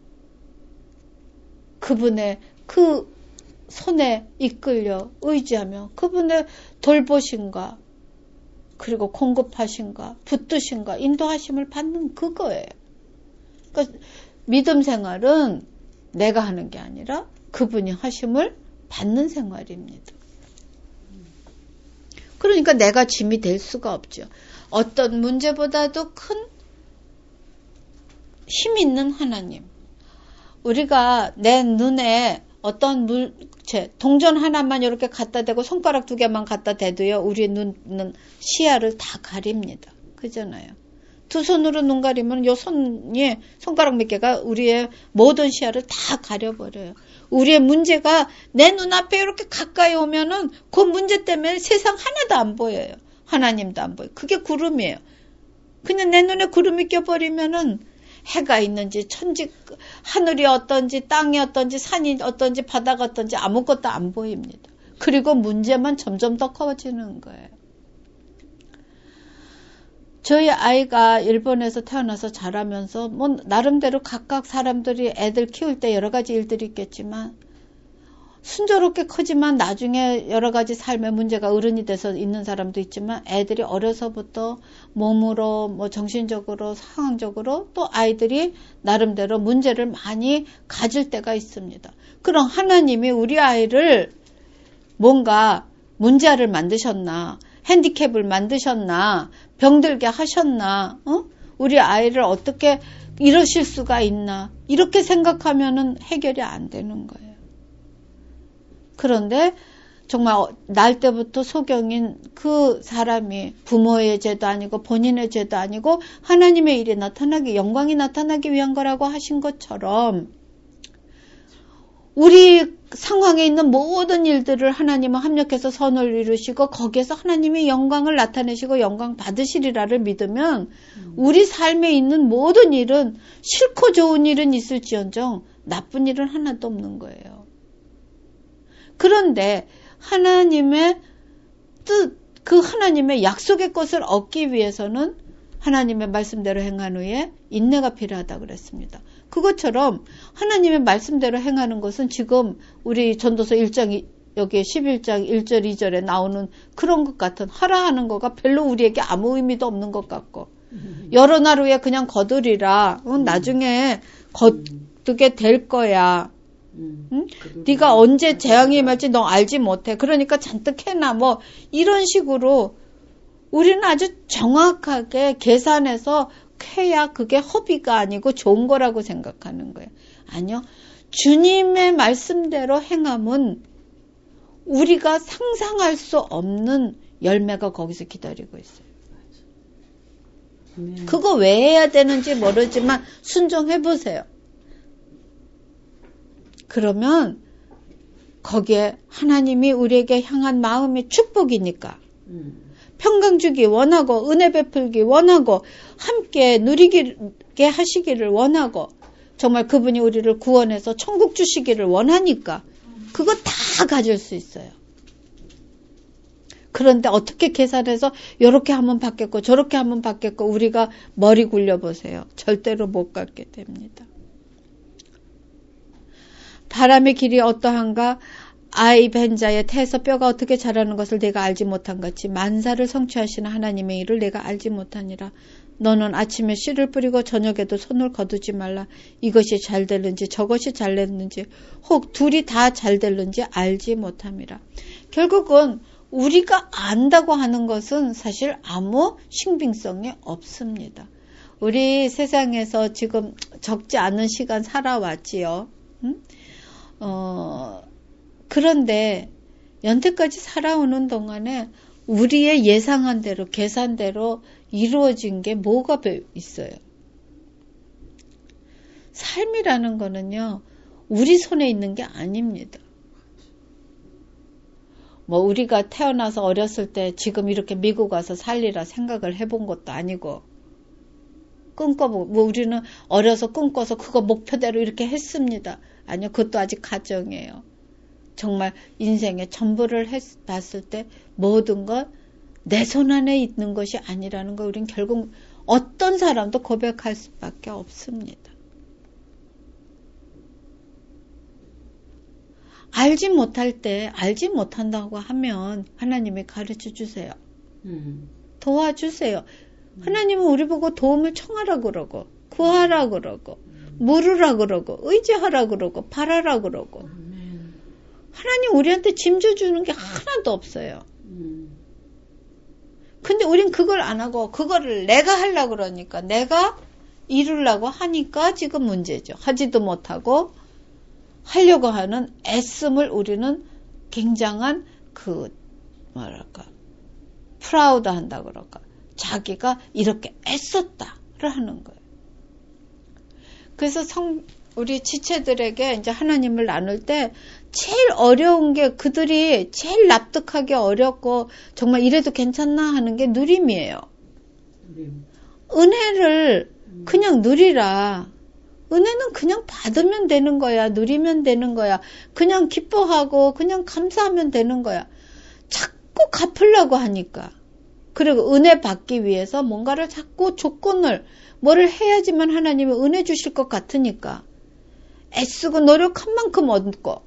Speaker 1: 그분의 그 손에 이끌려 의지하며 그분의 돌보심과 그리고 공급하심과 붙드심과 인도하심을 받는 그거예요. 그러니까 믿음 생활은 내가 하는 게 아니라 그분이 하심을 받는 생활입니다. 그러니까 내가 짐이 될 수가 없죠. 어떤 문제보다도 큰 힘 있는 하나님. 우리가 내 눈에 어떤 물체, 동전 하나만 이렇게 갖다 대고 손가락 두 개만 갖다 대도요. 우리의 눈은 시야를 다 가립니다. 그잖아요. 두 손으로 눈 가리면 요 손이 손가락 몇 개가 우리의 모든 시야를 다 가려버려요. 우리의 문제가 내 눈앞에 이렇게 가까이 오면은 그 문제 때문에 세상 하나도 안 보여요. 하나님도 안 보여요. 그게 구름이에요. 그냥 내 눈에 구름이 껴버리면은 해가 있는지 천지 하늘이 어떤지 땅이 어떤지 산이 어떤지 바다가 어떤지 아무것도 안 보입니다. 그리고 문제만 점점 더 커지는 거예요. 저희 아이가 일본에서 태어나서 자라면서 뭐 나름대로 각각 사람들이 애들 키울 때 여러 가지 일들이 있겠지만 순조롭게 크지만 나중에 여러 가지 삶의 문제가 어른이 돼서 있는 사람도 있지만 애들이 어려서부터 몸으로 뭐 정신적으로 상황적으로 또 아이들이 나름대로 문제를 많이 가질 때가 있습니다. 그럼 하나님이 우리 아이를 뭔가 문제를 만드셨나 핸디캡을 만드셨나 병들게 하셨나 어? 우리 아이를 어떻게 이러실 수가 있나 이렇게 생각하면은 해결이 안 되는 거예요. 그런데 정말 날 때부터 소경인 그 사람이 부모의 죄도 아니고 본인의 죄도 아니고 하나님의 일이 나타나기 영광이 나타나기 위한 거라고 하신 것처럼 우리 상황에 있는 모든 일들을 하나님은 합력해서 선을 이루시고 거기에서 하나님의 영광을 나타내시고 영광 받으시리라를 믿으면 우리 삶에 있는 모든 일은 싫고 좋은 일은 있을지언정 나쁜 일은 하나도 없는 거예요. 그런데 하나님의 뜻, 그 하나님의 약속의 것을 얻기 위해서는 하나님의 말씀대로 행한 후에 인내가 필요하다 그랬습니다. 그것처럼 하나님의 말씀대로 행하는 것은 지금 우리 전도서 일 장 여기 십일 장 일 절 이 절에 나오는 그런 것 같은 하라 하는 거가 별로 우리에게 아무 의미도 없는 것 같고 여러 날 후에 그냥 거두리라. 어, 나중에 거두게 될 거야. 응? 네가 언제 재앙이 임할지 너 알지 못해. 그러니까 잔뜩 해놔. 뭐 이런 식으로 우리는 아주 정확하게 계산해서 해야 그게 허비가 아니고 좋은 거라고 생각하는 거예요. 아니요. 주님의 말씀대로 행함은 우리가 상상할 수 없는 열매가 거기서 기다리고 있어요. 음. 그거 왜 해야 되는지 모르지만 순종해보세요. 그러면 거기에 하나님이 우리에게 향한 마음이 축복이니까 음. 평강 주기 원하고 은혜 베풀기 원하고 함께 누리게 하시기를 원하고 정말 그분이 우리를 구원해서 천국 주시기를 원하니까 그거 다 가질 수 있어요. 그런데 어떻게 계산해서 이렇게 하면 받겠고 저렇게 하면 받겠고 우리가 머리 굴려보세요. 절대로 못 갖게 됩니다. 바람의 길이 어떠한가? 아이 벤 자의 태에서 뼈가 어떻게 자라는 것을 내가 알지 못한 같이 만사를 성취하시는 하나님의 일을 내가 알지 못하니라. 너는 아침에 씨를 뿌리고 저녁에도 손을 거두지 말라. 이것이 잘 될는지 저것이 잘 됐는지 혹 둘이 다 잘 될는지 알지 못함이라. 결국은 우리가 안다고 하는 것은 사실 아무 신빙성이 없습니다. 우리 세상에서 지금 적지 않은 시간 살아왔지요. 응? 어, 그런데 연태까지 살아오는 동안에 우리의 예상한 대로 계산대로 이루어진 게 뭐가 있어요? 삶이라는 거는요, 우리 손에 있는 게 아닙니다. 뭐 우리가 태어나서 어렸을 때 지금 이렇게 미국 와서 살리라 생각을 해본 것도 아니고 꿈꿔보고 뭐 우리는 어려서 꿈꿔서 그거 목표대로 이렇게 했습니다. 아니요, 그것도 아직 가정이에요. 정말 인생의 전부를 했, 봤을 때 모든 것 내 손 안에 있는 것이 아니라는 걸 우린 결국 어떤 사람도 고백할 수밖에 없습니다. 알지 못할 때 알지 못한다고 하면 하나님이 가르쳐 주세요. 음. 도와주세요. 음. 하나님은 우리 보고 도움을 청하라 그러고 구하라 그러고 음. 물으라 그러고 의지하라 그러고 바라라 그러고 음. 하나님 우리한테 짐져 주는 게 하나도 없어요. 음. 근데 우린 그걸 안 하고 그거를 내가 하려고 그러니까 내가 이루려고 하니까 지금 문제죠. 하지도 못하고 하려고 하는 애씀을 우리는 굉장한 그 뭐랄까 프라우드 한다 그럴까 자기가 이렇게 애썼다를 하는 거예요. 그래서 성 우리 지체들에게 이제 하나님을 나눌 때 제일 어려운 게 그들이 제일 납득하기 어렵고 정말 이래도 괜찮나 하는 게 누림이에요. 누림. 은혜를 음. 그냥 누리라. 은혜는 그냥 받으면 되는 거야. 누리면 되는 거야. 그냥 기뻐하고 그냥 감사하면 되는 거야. 자꾸 갚으려고 하니까. 그리고 은혜 받기 위해서 뭔가를 자꾸 조건을 뭐를 해야지만 하나님이 은혜 주실 것 같으니까 애쓰고 노력한 만큼 얻고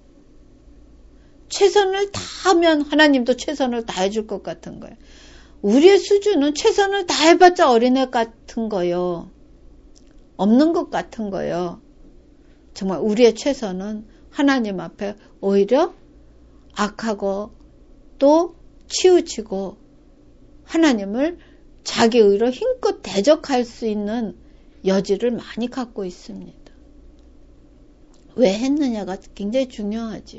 Speaker 1: 최선을 다하면 하나님도 최선을 다해줄 것 같은 거예요. 우리의 수준은 최선을 다해봤자 어린애 같은 거요. 없는 것 같은 거예요. 정말 우리의 최선은 하나님 앞에 오히려 악하고 또 치우치고 하나님을 자기 의로 힘껏 대적할 수 있는 여지를 많이 갖고 있습니다. 왜 했느냐가 굉장히 중요하지요.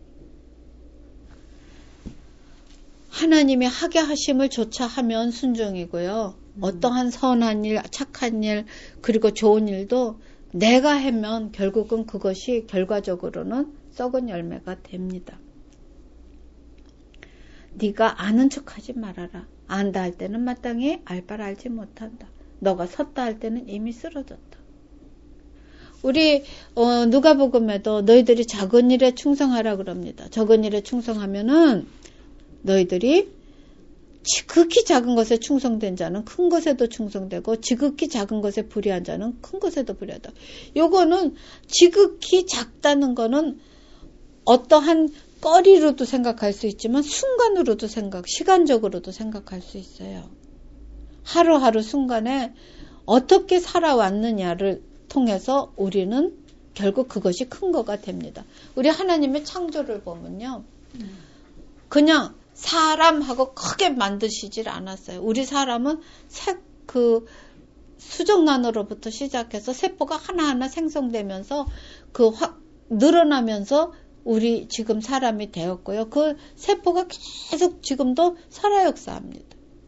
Speaker 1: 하나님이 하게 하심을 조차 하면 순종이고요. 음. 어떠한 선한 일, 착한 일, 그리고 좋은 일도 내가 하면 결국은 그것이 결과적으로는 썩은 열매가 됩니다. 네가 아는 척하지 말아라. 안다 할 때는 마땅히 알 바를 알지 못한다. 너가 섰다 할 때는 이미 쓰러졌다. 우리 어, 누가복음에도 너희들이 작은 일에 충성하라 그럽니다. 작은 일에 충성하면은 너희들이 지극히 작은 것에 충성된 자는 큰 것에도 충성되고 지극히 작은 것에 불의한 자는 큰 것에도 불의하다. 요거는 지극히 작다는 거는 어떠한 거리로도 생각할 수 있지만 순간으로도 생각, 시간적으로도 생각할 수 있어요. 하루하루 순간에 어떻게 살아왔느냐를 통해서 우리는 결국 그것이 큰 거가 됩니다. 우리 하나님의 창조를 보면요. 그냥 사람하고 크게 만드시질 않았어요. 우리 사람은 색, 그 수정란으로부터 시작해서 세포가 하나하나 생성되면서 그 확 늘어나면서 우리 지금 사람이 되었고요. 그 세포가 계속 지금도 살아역사합니다.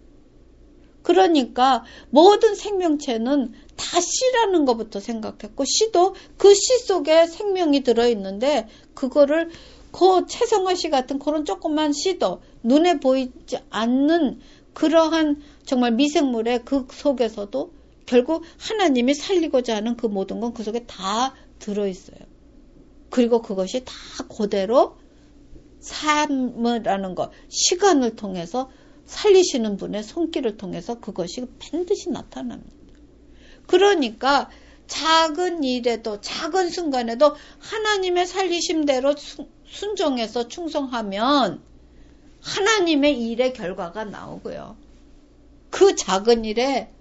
Speaker 1: 그러니까 모든 생명체는 다 씨라는 것부터 생각했고 씨도 그 씨 속에 생명이 들어있는데 그거를 그 최성화 씨 같은 그런 조그만 씨도 눈에 보이지 않는 그러한 정말 미생물의 그 속에서도 결국 하나님이 살리고자 하는 그 모든 건 그 속에 다 들어있어요. 그리고 그것이 다 그대로 삶이라는 것, 시간을 통해서 살리시는 분의 손길을 통해서 그것이 반드시 나타납니다. 그러니까 작은 일에도 작은 순간에도 하나님의 살리심대로 순종해서 충성하면 하나님의 일의 결과가 나오고요. 그 작은 일에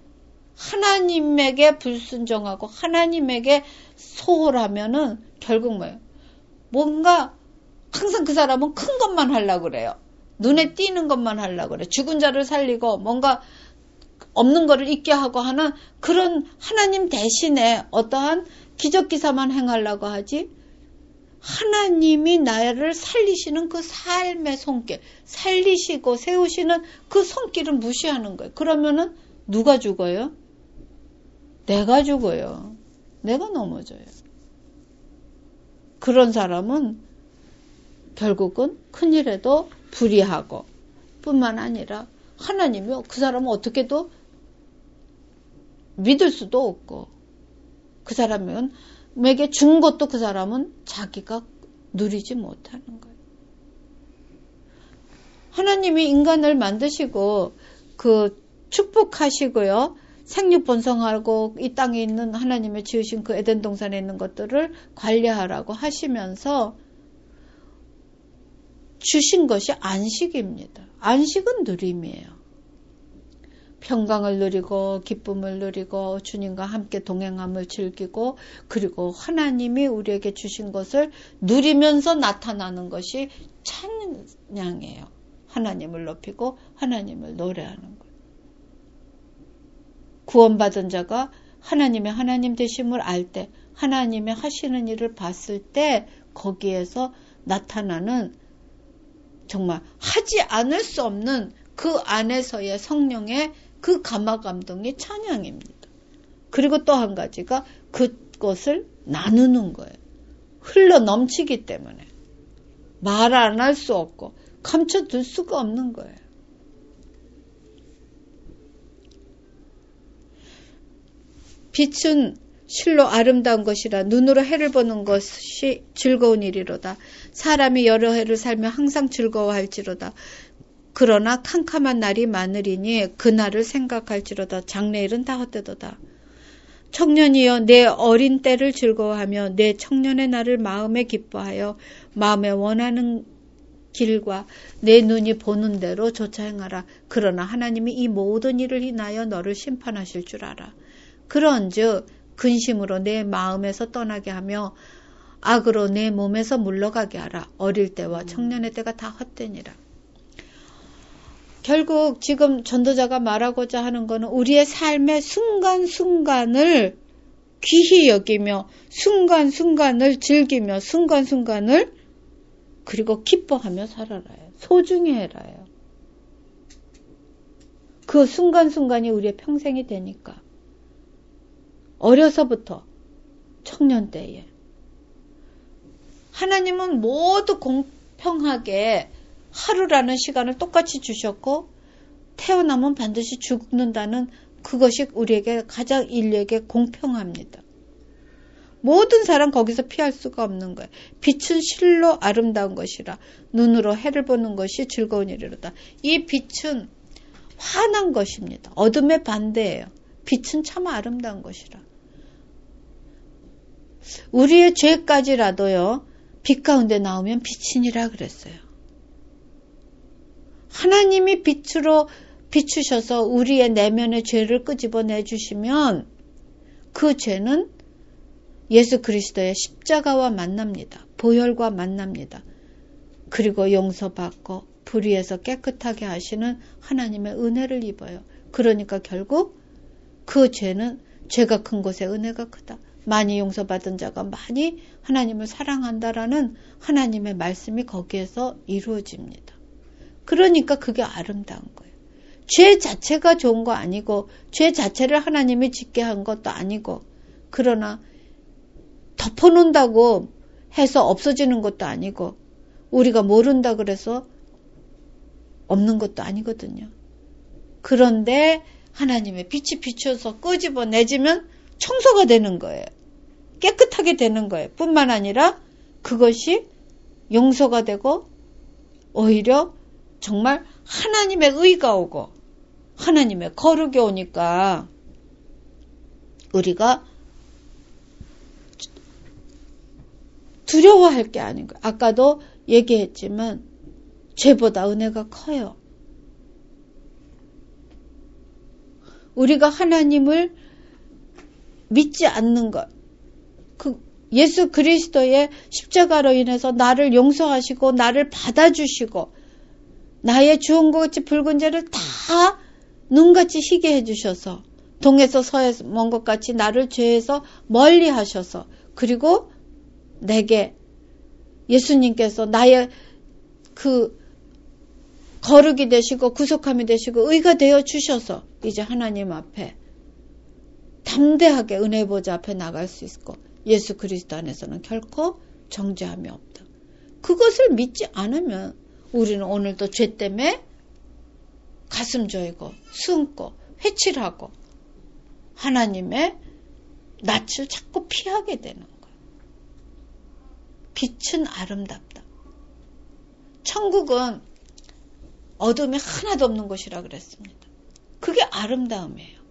Speaker 1: 하나님에게 불순종하고 하나님에게 소홀하면은 결국 뭐예요? 뭔가 항상 그 사람은 큰 것만 하려고 그래요. 눈에 띄는 것만 하려고 그래. 죽은 자를 살리고 뭔가 없는 거를 있게 하고 하는 그런 하나님 대신에 어떠한 기적기사만 행하려고 하지 하나님이 나를 살리시는 그 삶의 손길, 살리시고 세우시는 그 손길을 무시하는 거예요. 그러면은 누가 죽어요? 내가 죽어요. 내가 넘어져요. 그런 사람은 결국은 큰일에도 불의하고 뿐만 아니라 하나님이 그 사람은 어떻게도 믿을 수도 없고 그 사람에게 준 것도 그 사람은 자기가 누리지 못하는 거예요. 하나님이 인간을 만드시고 그 축복하시고요. 생육번성하고 이 땅에 있는 하나님의 지으신 그 에덴 동산에 있는 것들을 관리하라고 하시면서 주신 것이 안식입니다. 안식은 누림이에요. 평강을 누리고 기쁨을 누리고 주님과 함께 동행함을 즐기고 그리고 하나님이 우리에게 주신 것을 누리면서 나타나는 것이 찬양이에요. 하나님을 높이고 하나님을 노래하는 거예요. 구원받은 자가 하나님의 하나님 되심을 알 때 하나님의 하시는 일을 봤을 때 거기에서 나타나는 정말 하지 않을 수 없는 그 안에서의 성령의 그 감화감동이 찬양입니다. 그리고 또 한 가지가 그것을 나누는 거예요. 흘러 넘치기 때문에 말 안 할 수 없고 감춰둘 수가 없는 거예요. 빛은 실로 아름다운 것이라 눈으로 해를 보는 것이 즐거운 일이로다. 사람이 여러 해를 살며 항상 즐거워할지로다. 그러나 캄캄한 날이 많으리니 그날을 생각할지로다. 장래일은 다 헛되도다. 청년이여 내 어린 때를 즐거워하며 내 청년의 날을 마음에 기뻐하여 마음에 원하는 길과 내 눈이 보는 대로 조차 행하라. 그러나 하나님이 이 모든 일을 인하여 너를 심판하실 줄 알아. 그런즉 근심으로 내 마음에서 떠나게 하며 악으로 내 몸에서 물러가게 하라. 어릴 때와 청년의 때가 다 헛되니라. 결국 지금 전도자가 말하고자 하는 것은 우리의 삶의 순간순간을 귀히 여기며 순간순간을 즐기며 순간순간을 그리고 기뻐하며 살아라요. 소중히 해라요. 그 순간순간이 우리의 평생이 되니까. 어려서부터 청년 때에 하나님은 모두 공평하게 하루라는 시간을 똑같이 주셨고 태어나면 반드시 죽는다는 그것이 우리에게 가장 인류에게 공평합니다. 모든 사람 거기서 피할 수가 없는 거예요. 빛은 실로 아름다운 것이라 눈으로 해를 보는 것이 즐거운 일이로다. 이 빛은 환한 것입니다. 어둠의 반대예요. 빛은 참 아름다운 것이라. 우리의 죄까지라도요, 빛 가운데 나오면 빛이니라 그랬어요. 하나님이 빛으로 비추셔서 우리의 내면의 죄를 끄집어내 주시면 그 죄는 예수 그리스도의 십자가와 만납니다. 보혈과 만납니다. 그리고 용서받고 불의에서 깨끗하게 하시는 하나님의 은혜를 입어요. 그러니까 결국 그 죄는 죄가 큰 곳에 은혜가 크다. 많이 용서받은 자가 많이 하나님을 사랑한다라는 하나님의 말씀이 거기에서 이루어집니다. 그러니까 그게 아름다운 거예요. 죄 자체가 좋은 거 아니고 죄 자체를 하나님이 짓게 한 것도 아니고 그러나 덮어놓는다고 해서 없어지는 것도 아니고 우리가 모른다 그래서 없는 것도 아니거든요. 그런데 하나님의 빛이 비춰서 끄집어내지면 청소가 되는 거예요. 깨끗하게 되는 거예요. 뿐만 아니라 그것이 용서가 되고 오히려 정말 하나님의 의가 오고 하나님의 거룩이 오니까 우리가 두려워할 게 아닌 거예요. 아까도 얘기했지만 죄보다 은혜가 커요. 우리가 하나님을 믿지 않는 것, 그 예수 그리스도의 십자가로 인해서 나를 용서하시고 나를 받아주시고 나의 주은 것 같이 붉은 죄를 다 눈같이 희게 해주셔서 동에서 서에 먼 것 같이 나를 죄에서 멀리 하셔서 그리고 내게 예수님께서 나의 그 거룩이 되시고 구속함이 되시고 의가 되어 주셔서 이제 하나님 앞에 담대하게 은혜 보좌 앞에 나갈 수 있고 예수 그리스도 안에서는 결코 정죄함이 없다. 그것을 믿지 않으면 우리는 오늘도 죄 때문에 가슴 조이고 숨고 회칠하고 하나님의 낯을 자꾸 피하게 되는 거예요. 빛은 아름답다. 천국은 어둠이 하나도 없는 곳이라 그랬습니다. 그게 아름다움이에요.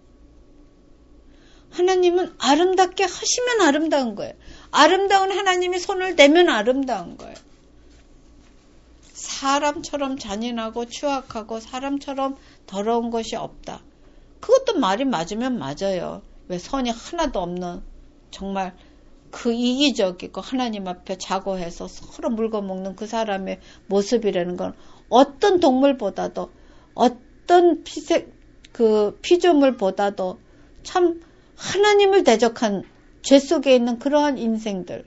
Speaker 1: 하나님은 아름답게 하시면 아름다운 거예요. 아름다운 하나님이 손을 대면 아름다운 거예요. 사람처럼 잔인하고 추악하고 사람처럼 더러운 것이 없다. 그것도 말이 맞으면 맞아요. 왜 선이 하나도 없는 정말 그 이기적이고 하나님 앞에 자고해서 서로 물거먹는 그 사람의 모습이라는 건 어떤 동물보다도 어떤 피색 그 피조물보다도 참 하나님을 대적한 죄 속에 있는 그러한 인생들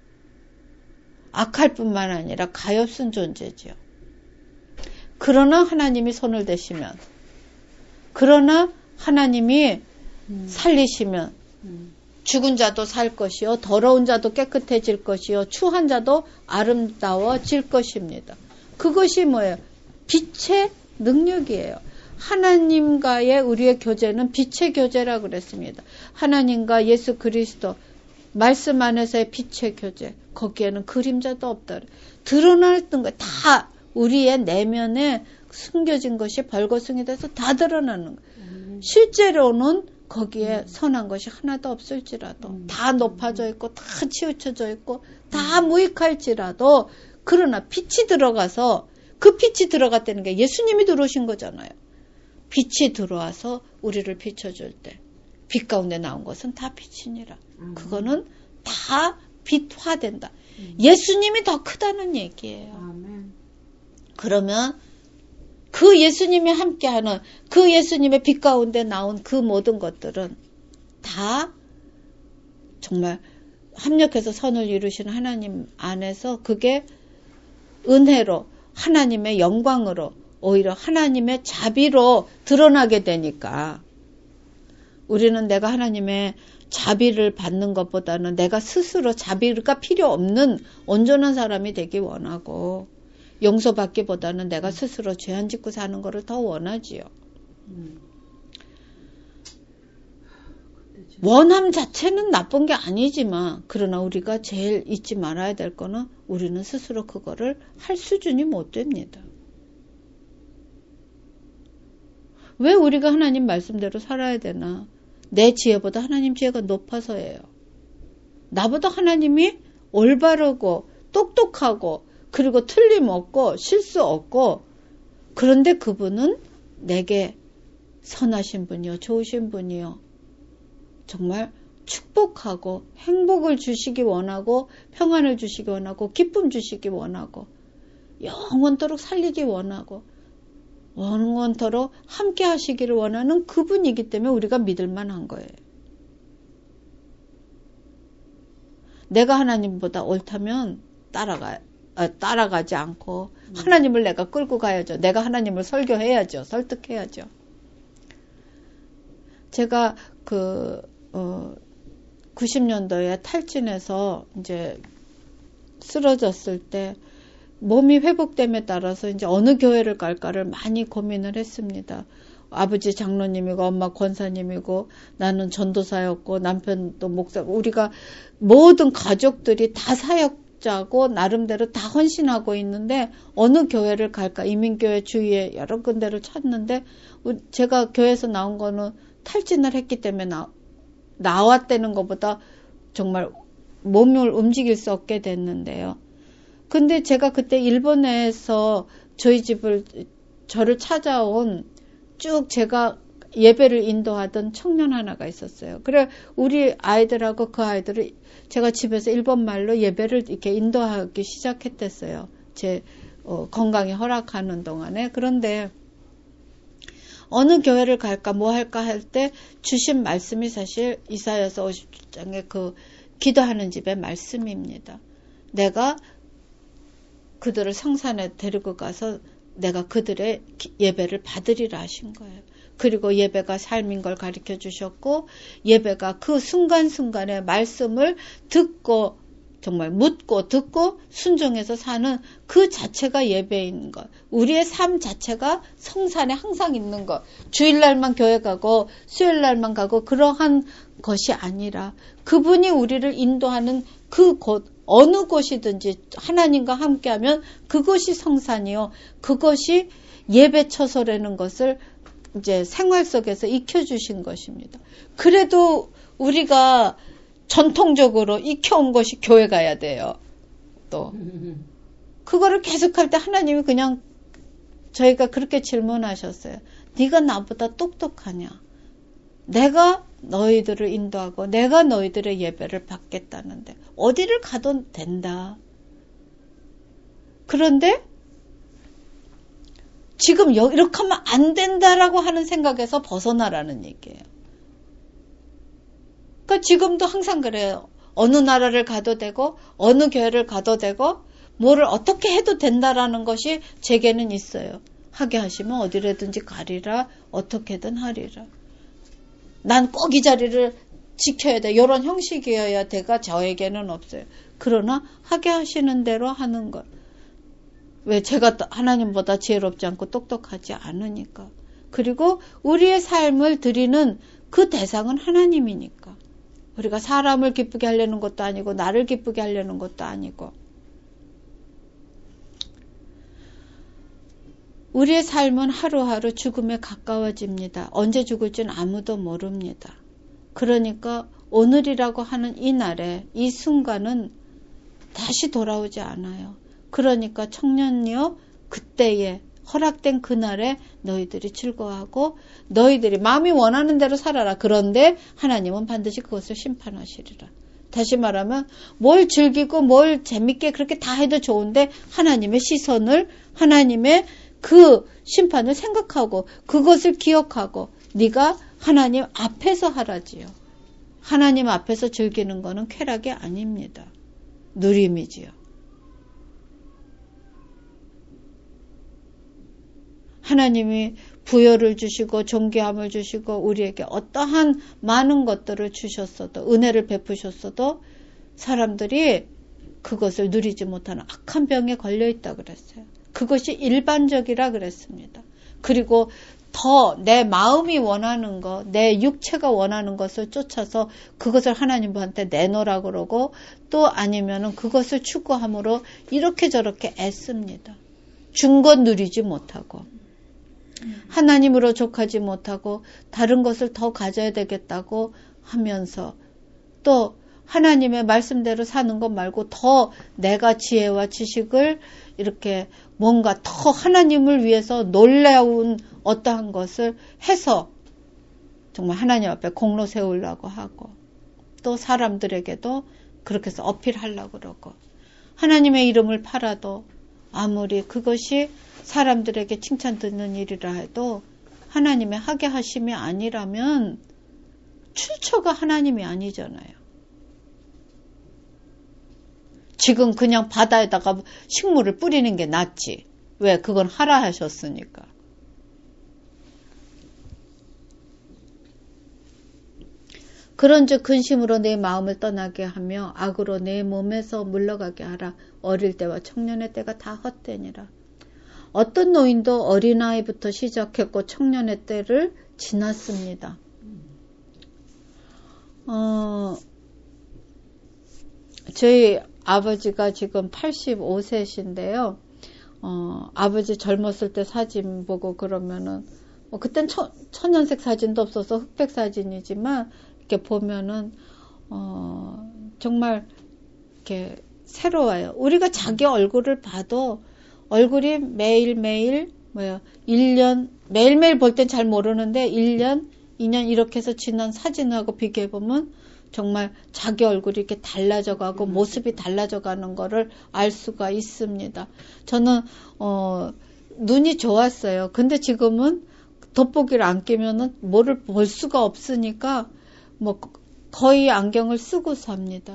Speaker 1: 악할 뿐만 아니라 가엾은 존재지요. 그러나 하나님이 손을 대시면 그러나 하나님이 음. 살리시면 음. 죽은 자도 살 것이요 더러운 자도 깨끗해질 것이요 추한 자도 아름다워질 것입니다. 그것이 뭐예요? 빛의 능력이에요. 하나님과의 우리의 교제는 빛의 교제라고 그랬습니다. 하나님과 예수 그리스도 말씀 안에서의 빛의 교제 거기에는 그림자도 없다. 드러났던 거 다 우리의 내면에 숨겨진 것이 벌거숭이 돼서 다 드러나는 거예요. 음. 실제로는 거기에 음. 선한 것이 하나도 없을지라도 음. 다 높아져 있고 다 치우쳐져 있고 다 음. 무익할지라도 그러나 빛이 들어가서 그 빛이 들어갔다는 게 예수님이 들어오신 거잖아요. 빛이 들어와서 우리를 비춰줄 때 빛 가운데 나온 것은 다 빛이니라. 음. 그거는 다 빛화된다. 음. 예수님이 더 크다는 얘기예요. 아멘. 그러면 그 예수님이 함께하는 그 예수님의 빛 가운데 나온 그 모든 것들은 다 정말 합력해서 선을 이루신 하나님 안에서 그게 은혜로 하나님의 영광으로 오히려 하나님의 자비로 드러나게 되니까 우리는 내가 하나님의 자비를 받는 것보다는 내가 스스로 자비가 필요 없는 온전한 사람이 되기 원하고 용서받기보다는 내가 스스로 죄 안 짓고 사는 것을 더 원하지요. 음. 원함 자체는 나쁜 게 아니지만 그러나 우리가 제일 잊지 말아야 될 거는 우리는 스스로 그거를 할 수준이 못 됩니다. 왜 우리가 하나님 말씀대로 살아야 되나? 내 지혜보다 하나님 지혜가 높아서예요. 나보다 하나님이 올바르고 똑똑하고 그리고 틀림없고 실수 없고 그런데 그분은 내게 선하신 분이요 좋으신 분이요 정말 축복하고 행복을 주시기 원하고 평안을 주시기 원하고 기쁨 주시기 원하고 영원토록 살리기 원하고 영원토록 함께 하시기를 원하는 그분이기 때문에 우리가 믿을 만한 거예요. 내가 하나님보다 옳다면 따라가, 아, 따라가지 않고 음. 하나님을 내가 끌고 가야죠. 내가 하나님을 설교해야죠. 설득해야죠. 제가 그 어, 구십 년도에 탈진해서 이제 쓰러졌을 때 몸이 회복됨에 따라서 이제 어느 교회를 갈까를 많이 고민을 했습니다. 아버지 장로님이고 엄마 권사님이고 나는 전도사였고 남편도 목사, 우리가 모든 가족들이 다 사역자고 나름대로 다 헌신하고 있는데 어느 교회를 갈까 이민교회 주위에 여러 군데를 찾는데 제가 교회에서 나온 거는 탈진을 했기 때문에 나, 나왔다는 것보다 정말 몸을 움직일 수 없게 됐는데요. 근데 제가 그때 일본에서 저희 집을 저를 찾아온 쭉 제가 예배를 인도하던 청년 하나가 있었어요. 그래 우리 아이들하고 그 아이들을 제가 집에서 일본말로 예배를 이렇게 인도하기 시작했댔어요. 제 어, 건강이 허락하는 동안에. 그런데 어느 교회를 갈까 뭐 할까 할 때 주신 말씀이 사실 이사야서 오십칠 장의 그 기도하는 집의 말씀입니다. 내가 그들을 성산에 데리고 가서 내가 그들의 예배를 받으리라 하신 거예요. 그리고 예배가 삶인 걸 가르쳐 주셨고 예배가 그 순간순간에 말씀을 듣고 정말 묻고 듣고 순종해서 사는 그 자체가 예배인 것. 우리의 삶 자체가 성산에 항상 있는 것. 주일날만 교회 가고 수요일날만 가고 그러한 것이 아니라 그분이 우리를 인도하는 그 곳 어느 곳이든지 하나님과 함께하면 그것이 성산이요. 그것이 예배처소라는 것을 이제 생활 속에서 익혀주신 것입니다. 그래도 우리가 전통적으로 익혀온 것이 교회 가야 돼요. 또 그거를 계속할 때 하나님이 그냥 저희가 그렇게 질문하셨어요. 네가 나보다 똑똑하냐? 내가 너희들을 인도하고 내가 너희들의 예배를 받겠다는데 어디를 가도 된다. 그런데 지금 이렇게 하면 안 된다라고 하는 생각에서 벗어나라는 얘기예요. 그러니까 지금도 항상 그래요. 어느 나라를 가도 되고 어느 교회를 가도 되고 뭐를 어떻게 해도 된다라는 것이 제게는 있어요. 하게 하시면 어디라든지 가리라 어떻게든 하리라. 난 꼭 이 자리를 지켜야 돼. 이런 형식이어야 돼가 저에게는 없어요. 그러나 하게 하시는 대로 하는 것. 왜 제가 하나님보다 지혜롭지 않고 똑똑하지 않으니까. 그리고 우리의 삶을 드리는 그 대상은 하나님이니까. 우리가 사람을 기쁘게 하려는 것도 아니고 나를 기쁘게 하려는 것도 아니고. 우리의 삶은 하루하루 죽음에 가까워집니다. 언제 죽을지는 아무도 모릅니다. 그러니까 오늘이라고 하는 이 날에 이 순간은 다시 돌아오지 않아요. 그러니까 청년이여 그때에 허락된 그날에 너희들이 즐거워하고 너희들이 마음이 원하는 대로 살아라. 그런데 하나님은 반드시 그것을 심판하시리라. 다시 말하면 뭘 즐기고 뭘 재밌게 그렇게 다 해도 좋은데 하나님의 시선을 하나님의 그 심판을 생각하고 그것을 기억하고 네가 하나님 앞에서 하라지요. 하나님 앞에서 즐기는 거는 쾌락이 아닙니다. 누림이지요. 하나님이 부여를 주시고 존귀함을 주시고 우리에게 어떠한 많은 것들을 주셨어도 은혜를 베푸셨어도 사람들이 그것을 누리지 못하는 악한 병에 걸려있다 그랬어요. 그것이 일반적이라 그랬습니다. 그리고 더 내 마음이 원하는 것, 내 육체가 원하는 것을 쫓아서 그것을 하나님한테 내놓으라 그러고 또 아니면은 그것을 추구함으로 이렇게 저렇게 애씁니다. 준 것 누리지 못하고 하나님으로 족하지 못하고 다른 것을 더 가져야 되겠다고 하면서 또 하나님의 말씀대로 사는 것 말고 더 내가 지혜와 지식을 이렇게 뭔가 더 하나님을 위해서 놀라운 어떠한 것을 해서 정말 하나님 앞에 공로 세우려고 하고 또 사람들에게도 그렇게 해서 어필하려고 그러고 하나님의 이름을 팔아도 아무리 그것이 사람들에게 칭찬 듣는 일이라 해도 하나님의 하게 하심이 아니라면 출처가 하나님이 아니잖아요. 지금 그냥 바다에다가 식물을 뿌리는 게 낫지. 왜? 그건 하라 하셨으니까. 그런즉 근심으로 내 마음을 떠나게 하며 악으로 내 몸에서 물러가게 하라. 어릴 때와 청년의 때가 다 헛되니라. 어떤 노인도 어린아이부터 시작했고 청년의 때를 지났습니다. 어, 저희 아버지가 지금 팔십오 세신데요. 어, 아버지 젊었을 때 사진 보고 그러면은, 뭐 그땐 천, 천연색 사진도 없어서 흑백 사진이지만, 이렇게 보면은, 어, 정말, 이렇게 새로워요. 우리가 자기 얼굴을 봐도, 얼굴이 매일매일, 뭐야, 일 년, 매일매일 볼 땐 잘 모르는데, 일 년, 이 년 이렇게 해서 지난 사진하고 비교해보면, 정말 자기 얼굴이 이렇게 달라져가고 모습이 달라져가는 거를 알 수가 있습니다. 저는 어, 눈이 좋았어요. 근데 지금은 돋보기를 안 끼면은 뭐를 볼 수가 없으니까 뭐 거의 안경을 쓰고 삽니다.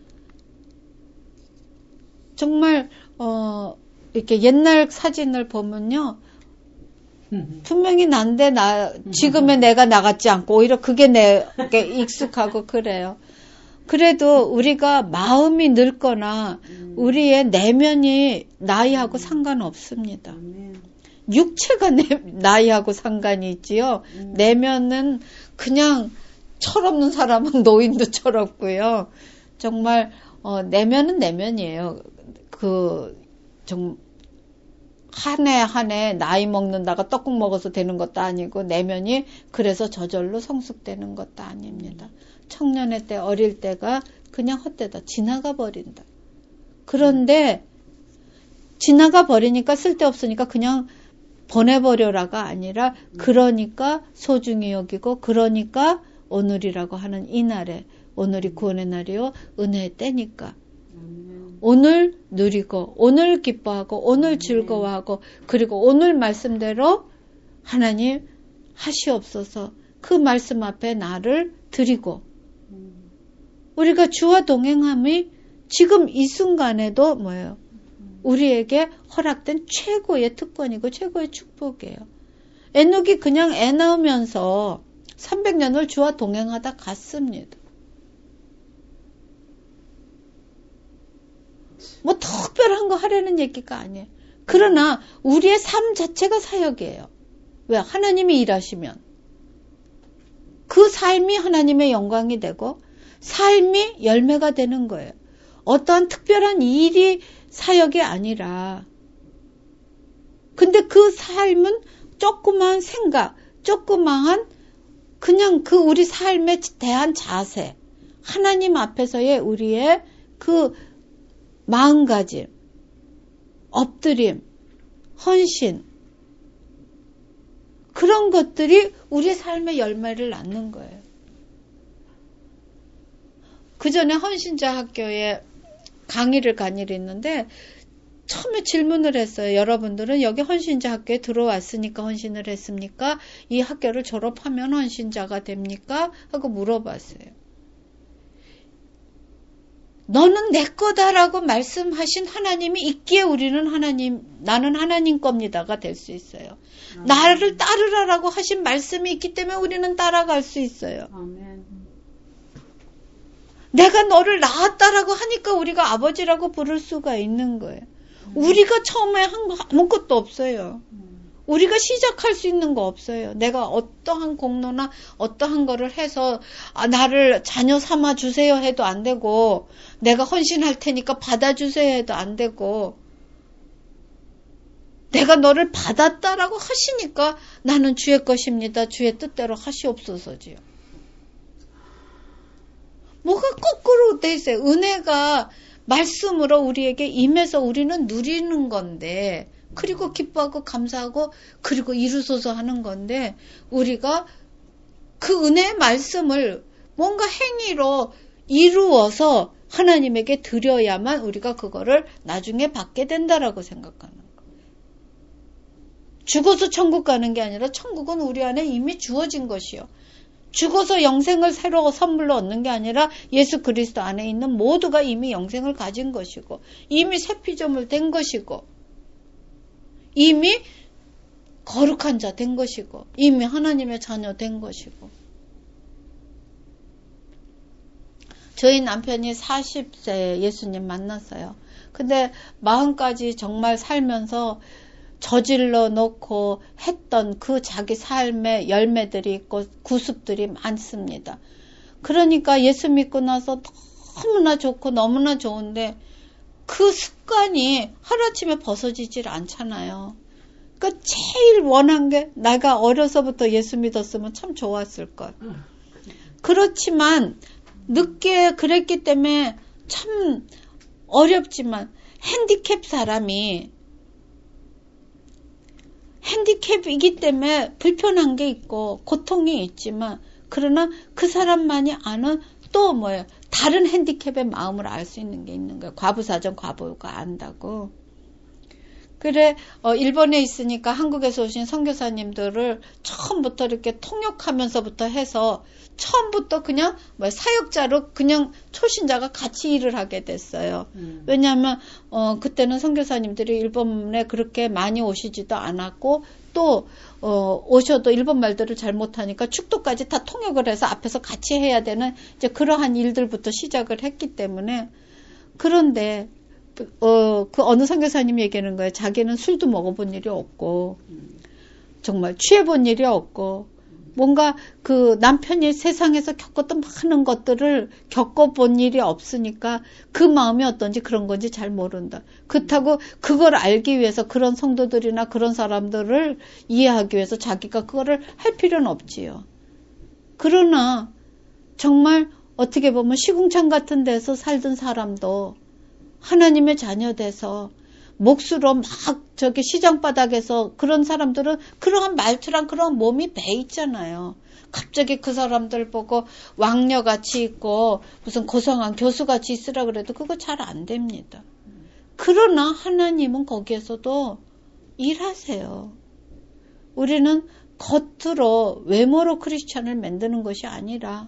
Speaker 1: 정말 어, 이렇게 옛날 사진을 보면요. 분명히 난데 나 지금의 내가 나같지 않고 오히려 그게 내게 익숙하고 그래요. 그래도 우리가 마음이 늙거나 우리의 내면이 나이하고 상관없습니다. 육체가 내, 나이하고 상관이 있지요. 내면은 그냥 철없는 사람은 노인도 철없고요. 정말 어, 내면은 내면이에요. 그 좀 한 해 한 해 나이 먹는다가 떡국 먹어서 되는 것도 아니고 내면이 그래서 저절로 성숙되는 것도 아닙니다. 청년의 때 어릴 때가 그냥 헛되다. 지나가 버린다. 그런데 지나가 버리니까 쓸데없으니까 그냥 보내버려라가 아니라 그러니까 소중히 여기고 그러니까 오늘이라고 하는 이 날에 오늘이 구원의 날이요 은혜의 때니까 오늘 누리고 오늘 기뻐하고 오늘 즐거워하고 그리고 오늘 말씀대로 하나님 하시옵소서 그 말씀 앞에 나를 드리고 우리가 주와 동행함이 지금 이 순간에도 뭐예요? 우리에게 허락된 최고의 특권이고 최고의 축복이에요. 에녹이 그냥 애 낳으면서 삼백 년을 주와 동행하다 갔습니다. 뭐 특별한 거 하려는 얘기가 아니에요. 그러나 우리의 삶 자체가 사역이에요. 왜? 하나님이 일하시면 그 삶이 하나님의 영광이 되고 삶이 열매가 되는 거예요. 어떠한 특별한 일이 사역이 아니라 근데 그 삶은 조그만 생각, 조그마한 그냥 그 우리 삶에 대한 자세 하나님 앞에서의 우리의 그 마음가짐, 엎드림, 헌신 그런 것들이 우리 삶의 열매를 낳는 거예요. 그 전에 헌신자 학교에 강의를 간 일이 있는데 처음에 질문을 했어요. 여러분들은 여기 헌신자 학교에 들어왔으니까 헌신을 했습니까? 이 학교를 졸업하면 헌신자가 됩니까? 하고 물어봤어요. 너는 내 거다라고 말씀하신 하나님이 있기에 우리는 하나님, 나는 하나님 겁니다가 될 수 있어요. 아멘. 나를 따르라라고 하신 말씀이 있기 때문에 우리는 따라갈 수 있어요. 아멘. 내가 너를 낳았다라고 하니까 우리가 아버지라고 부를 수가 있는 거예요. 음. 우리가 처음에 한 거 아무것도 없어요. 음. 우리가 시작할 수 있는 거 없어요. 내가 어떠한 공로나 어떠한 거를 해서 아, 나를 자녀 삼아 주세요 해도 안 되고, 내가 헌신할 테니까 받아주세요 해도 안 되고, 내가 너를 받았다라고 하시니까 나는 주의 것입니다. 주의 뜻대로 하시옵소서지요. 뭐가 거꾸로 돼 있어요. 은혜가 말씀으로 우리에게 임해서 우리는 누리는 건데, 그리고 기뻐하고 감사하고 그리고 이루소서 하는 건데, 우리가 그 은혜의 말씀을 뭔가 행위로 이루어서 하나님에게 드려야만 우리가 그거를 나중에 받게 된다라고 생각하는 거예요. 죽어서 천국 가는 게 아니라 천국은 우리 안에 이미 주어진 것이요. 죽어서 영생을 새로 선물로 얻는 게 아니라 예수 그리스도 안에 있는 모두가 이미 영생을 가진 것이고, 이미 새 피조물 된 것이고, 이미 거룩한 자 된 것이고, 이미 하나님의 자녀 된 것이고. 저희 남편이 사십 세에 예수님 만났어요. 근데 마흔까지 정말 살면서 저질러 놓고 했던 그 자기 삶의 열매들이 있고 구습들이 많습니다. 그러니까 예수 믿고 나서 너무나 좋고 너무나 좋은데 그 습관이 하루아침에 벗어지질 않잖아요. 그러니까 제일 원한 게 내가 어려서부터 예수 믿었으면 참 좋았을 걸. 그렇지만 늦게 그랬기 때문에 참 어렵지만, 핸디캡 사람이 핸디캡이기 때문에 불편한 게 있고 고통이 있지만, 그러나 그 사람만이 아는 또 뭐예요? 다른 핸디캡의 마음을 알 수 있는 게 있는 거예요. 과부사전 과부가 안다고. 그래, 어, 일본에 있으니까 한국에서 오신 선교사님들을 처음부터 이렇게 통역하면서부터 해서 처음부터 그냥 뭐 사역자로 그냥 초신자가 같이 일을 하게 됐어요. 음. 왜냐하면 어, 그때는 선교사님들이 일본에 그렇게 많이 오시지도 않았고, 또 어, 오셔도 일본 말들을 잘 못하니까 축도까지 다 통역을 해서 앞에서 같이 해야 되는 이제 그러한 일들부터 시작을 했기 때문에. 그런데 어, 그 어느 선교사님이 얘기하는 거예요. 자기는 술도 먹어본 일이 없고, 정말 취해본 일이 없고, 뭔가 그 남편이 세상에서 겪었던 많은 것들을 겪어본 일이 없으니까 그 마음이 어떤지 그런 건지 잘 모른다. 그렇다고 그걸 알기 위해서 그런 성도들이나 그런 사람들을 이해하기 위해서 자기가 그거를 할 필요는 없지요. 그러나 정말 어떻게 보면 시궁창 같은 데서 살던 사람도 하나님의 자녀 돼서 몫으로 막 저기 시장바닥에서 그런 사람들은 그러한 말투랑 그런 몸이 배 있잖아요. 갑자기 그 사람들 보고 왕녀같이 있고 무슨 고상한 교수같이 있으라 그래도 그거 잘 안 됩니다. 그러나 하나님은 거기에서도 일하세요. 우리는 겉으로 외모로 크리스찬을 만드는 것이 아니라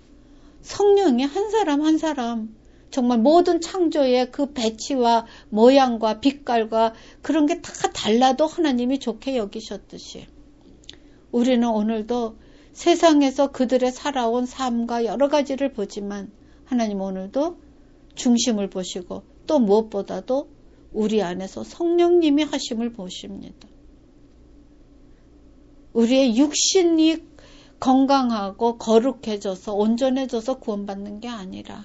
Speaker 1: 성령이 한 사람 한 사람 정말 모든 창조의 그 배치와 모양과 빛깔과 그런 게 다 달라도 하나님이 좋게 여기셨듯이 우리는 오늘도 세상에서 그들의 살아온 삶과 여러 가지를 보지만 하나님 오늘도 중심을 보시고 또 무엇보다도 우리 안에서 성령님이 하심을 보십니다. 우리의 육신이 건강하고 거룩해져서 온전해져서 구원받는 게 아니라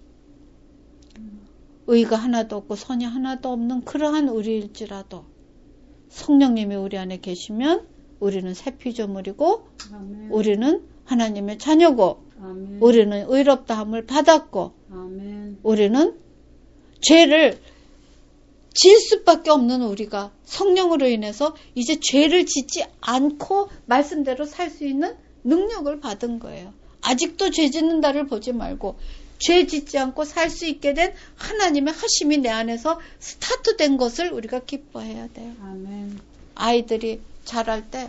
Speaker 1: 의가 하나도 없고 선이 하나도 없는 그러한 우리일지라도 성령님이 우리 안에 계시면 우리는 새 피조물이고 아멘. 우리는 하나님의 자녀고 아멘. 우리는 의롭다함을 받았고 아멘. 우리는 죄를 질 수밖에 없는 우리가 성령으로 인해서 이제 죄를 짓지 않고 말씀대로 살 수 있는 능력을 받은 거예요. 아직도 죄 짓는다를 보지 말고 죄 짓지 않고 살 수 있게 된 하나님의 하심이 내 안에서 스타트된 것을 우리가 기뻐해야 돼요. 아멘. 아이들이 자랄 때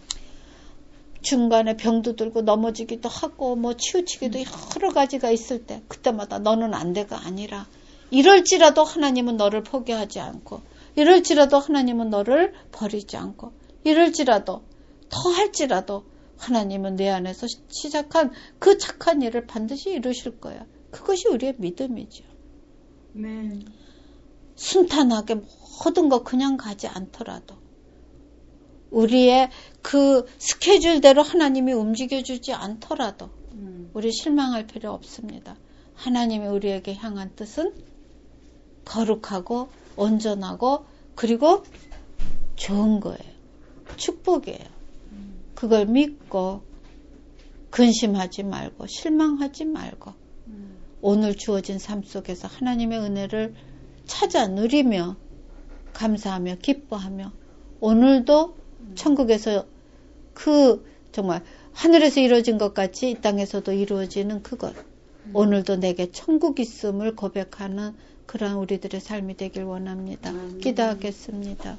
Speaker 1: 중간에 병도 들고 넘어지기도 하고 뭐 치우치기도 음. 여러 가지가 있을 때 그때마다 너는 안 돼가 아니라 이럴지라도 하나님은 너를 포기하지 않고 이럴지라도 하나님은 너를 버리지 않고 이럴지라도 더 할지라도 하나님은 내 안에서 시작한 그 착한 일을 반드시 이루실 거야. 그것이 우리의 믿음이죠. 네. 순탄하게 모든 거 그냥 가지 않더라도 우리의 그 스케줄대로 하나님이 움직여주지 않더라도
Speaker 2: 음.
Speaker 1: 우리 실망할 필요 없습니다. 하나님이 우리에게 향한 뜻은 거룩하고 온전하고 그리고 좋은 거예요. 축복이에요. 그걸 믿고 근심하지 말고 실망하지 말고
Speaker 2: 음.
Speaker 1: 오늘 주어진 삶 속에서 하나님의 은혜를 찾아 누리며 감사하며 기뻐하며 오늘도
Speaker 2: 음.
Speaker 1: 천국에서 그 정말 하늘에서 이루어진 것 같이 이 땅에서도 이루어지는 그것
Speaker 2: 음.
Speaker 1: 오늘도 내게 천국 있음을 고백하는 그러한 우리들의 삶이 되길 원합니다.
Speaker 2: 음.
Speaker 1: 기도하겠습니다.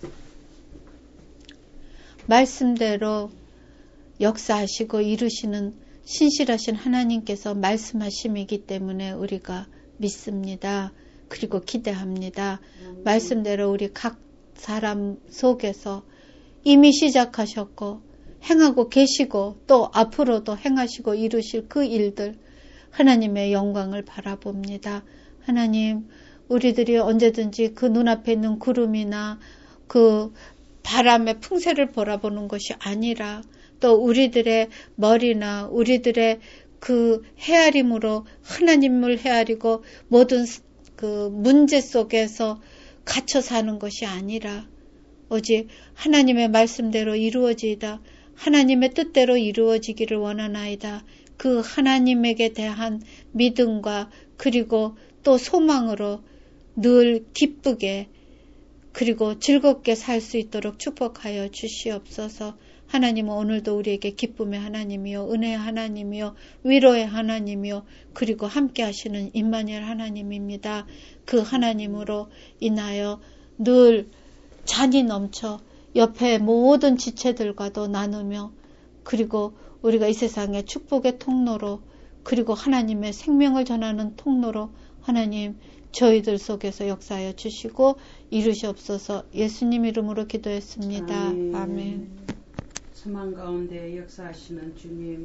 Speaker 1: 말씀대로 역사하시고 이루시는 신실하신 하나님께서 말씀하심이기 때문에 우리가 믿습니다. 그리고 기대합니다.
Speaker 2: 음.
Speaker 1: 말씀대로 우리 각 사람 속에서 이미 시작하셨고 행하고 계시고 또 앞으로도 행하시고 이루실 그 일들 하나님의 영광을 바라봅니다. 하나님 우리들이 언제든지 그 눈앞에 있는 구름이나 그 바람의 풍세를 바라보는 것이 아니라 또 우리들의 머리나 우리들의 그 헤아림으로 하나님을 헤아리고 모든 그 문제 속에서 갇혀 사는 것이 아니라 오직 하나님의 말씀대로 이루어지이다. 하나님의 뜻대로 이루어지기를 원하나이다. 그 하나님에게 대한 믿음과 그리고 또 소망으로 늘 기쁘게 그리고 즐겁게 살 수 있도록 축복하여 주시옵소서. 하나님은 오늘도 우리에게 기쁨의 하나님이요 은혜의 하나님이요 위로의 하나님이요 그리고 함께 하시는 임마누엘 하나님입니다. 그 하나님으로 인하여 늘 잔이 넘쳐 옆에 모든 지체들과도 나누며 그리고 우리가 이 세상의 축복의 통로로 그리고 하나님의 생명을 전하는 통로로 하나님 저희들 속에서 역사하여 주시고 이루시옵소서. 예수님 이름으로 기도했습니다.
Speaker 2: 아멘.
Speaker 1: 아멘.
Speaker 2: 소망 가운데 역사하시는 주님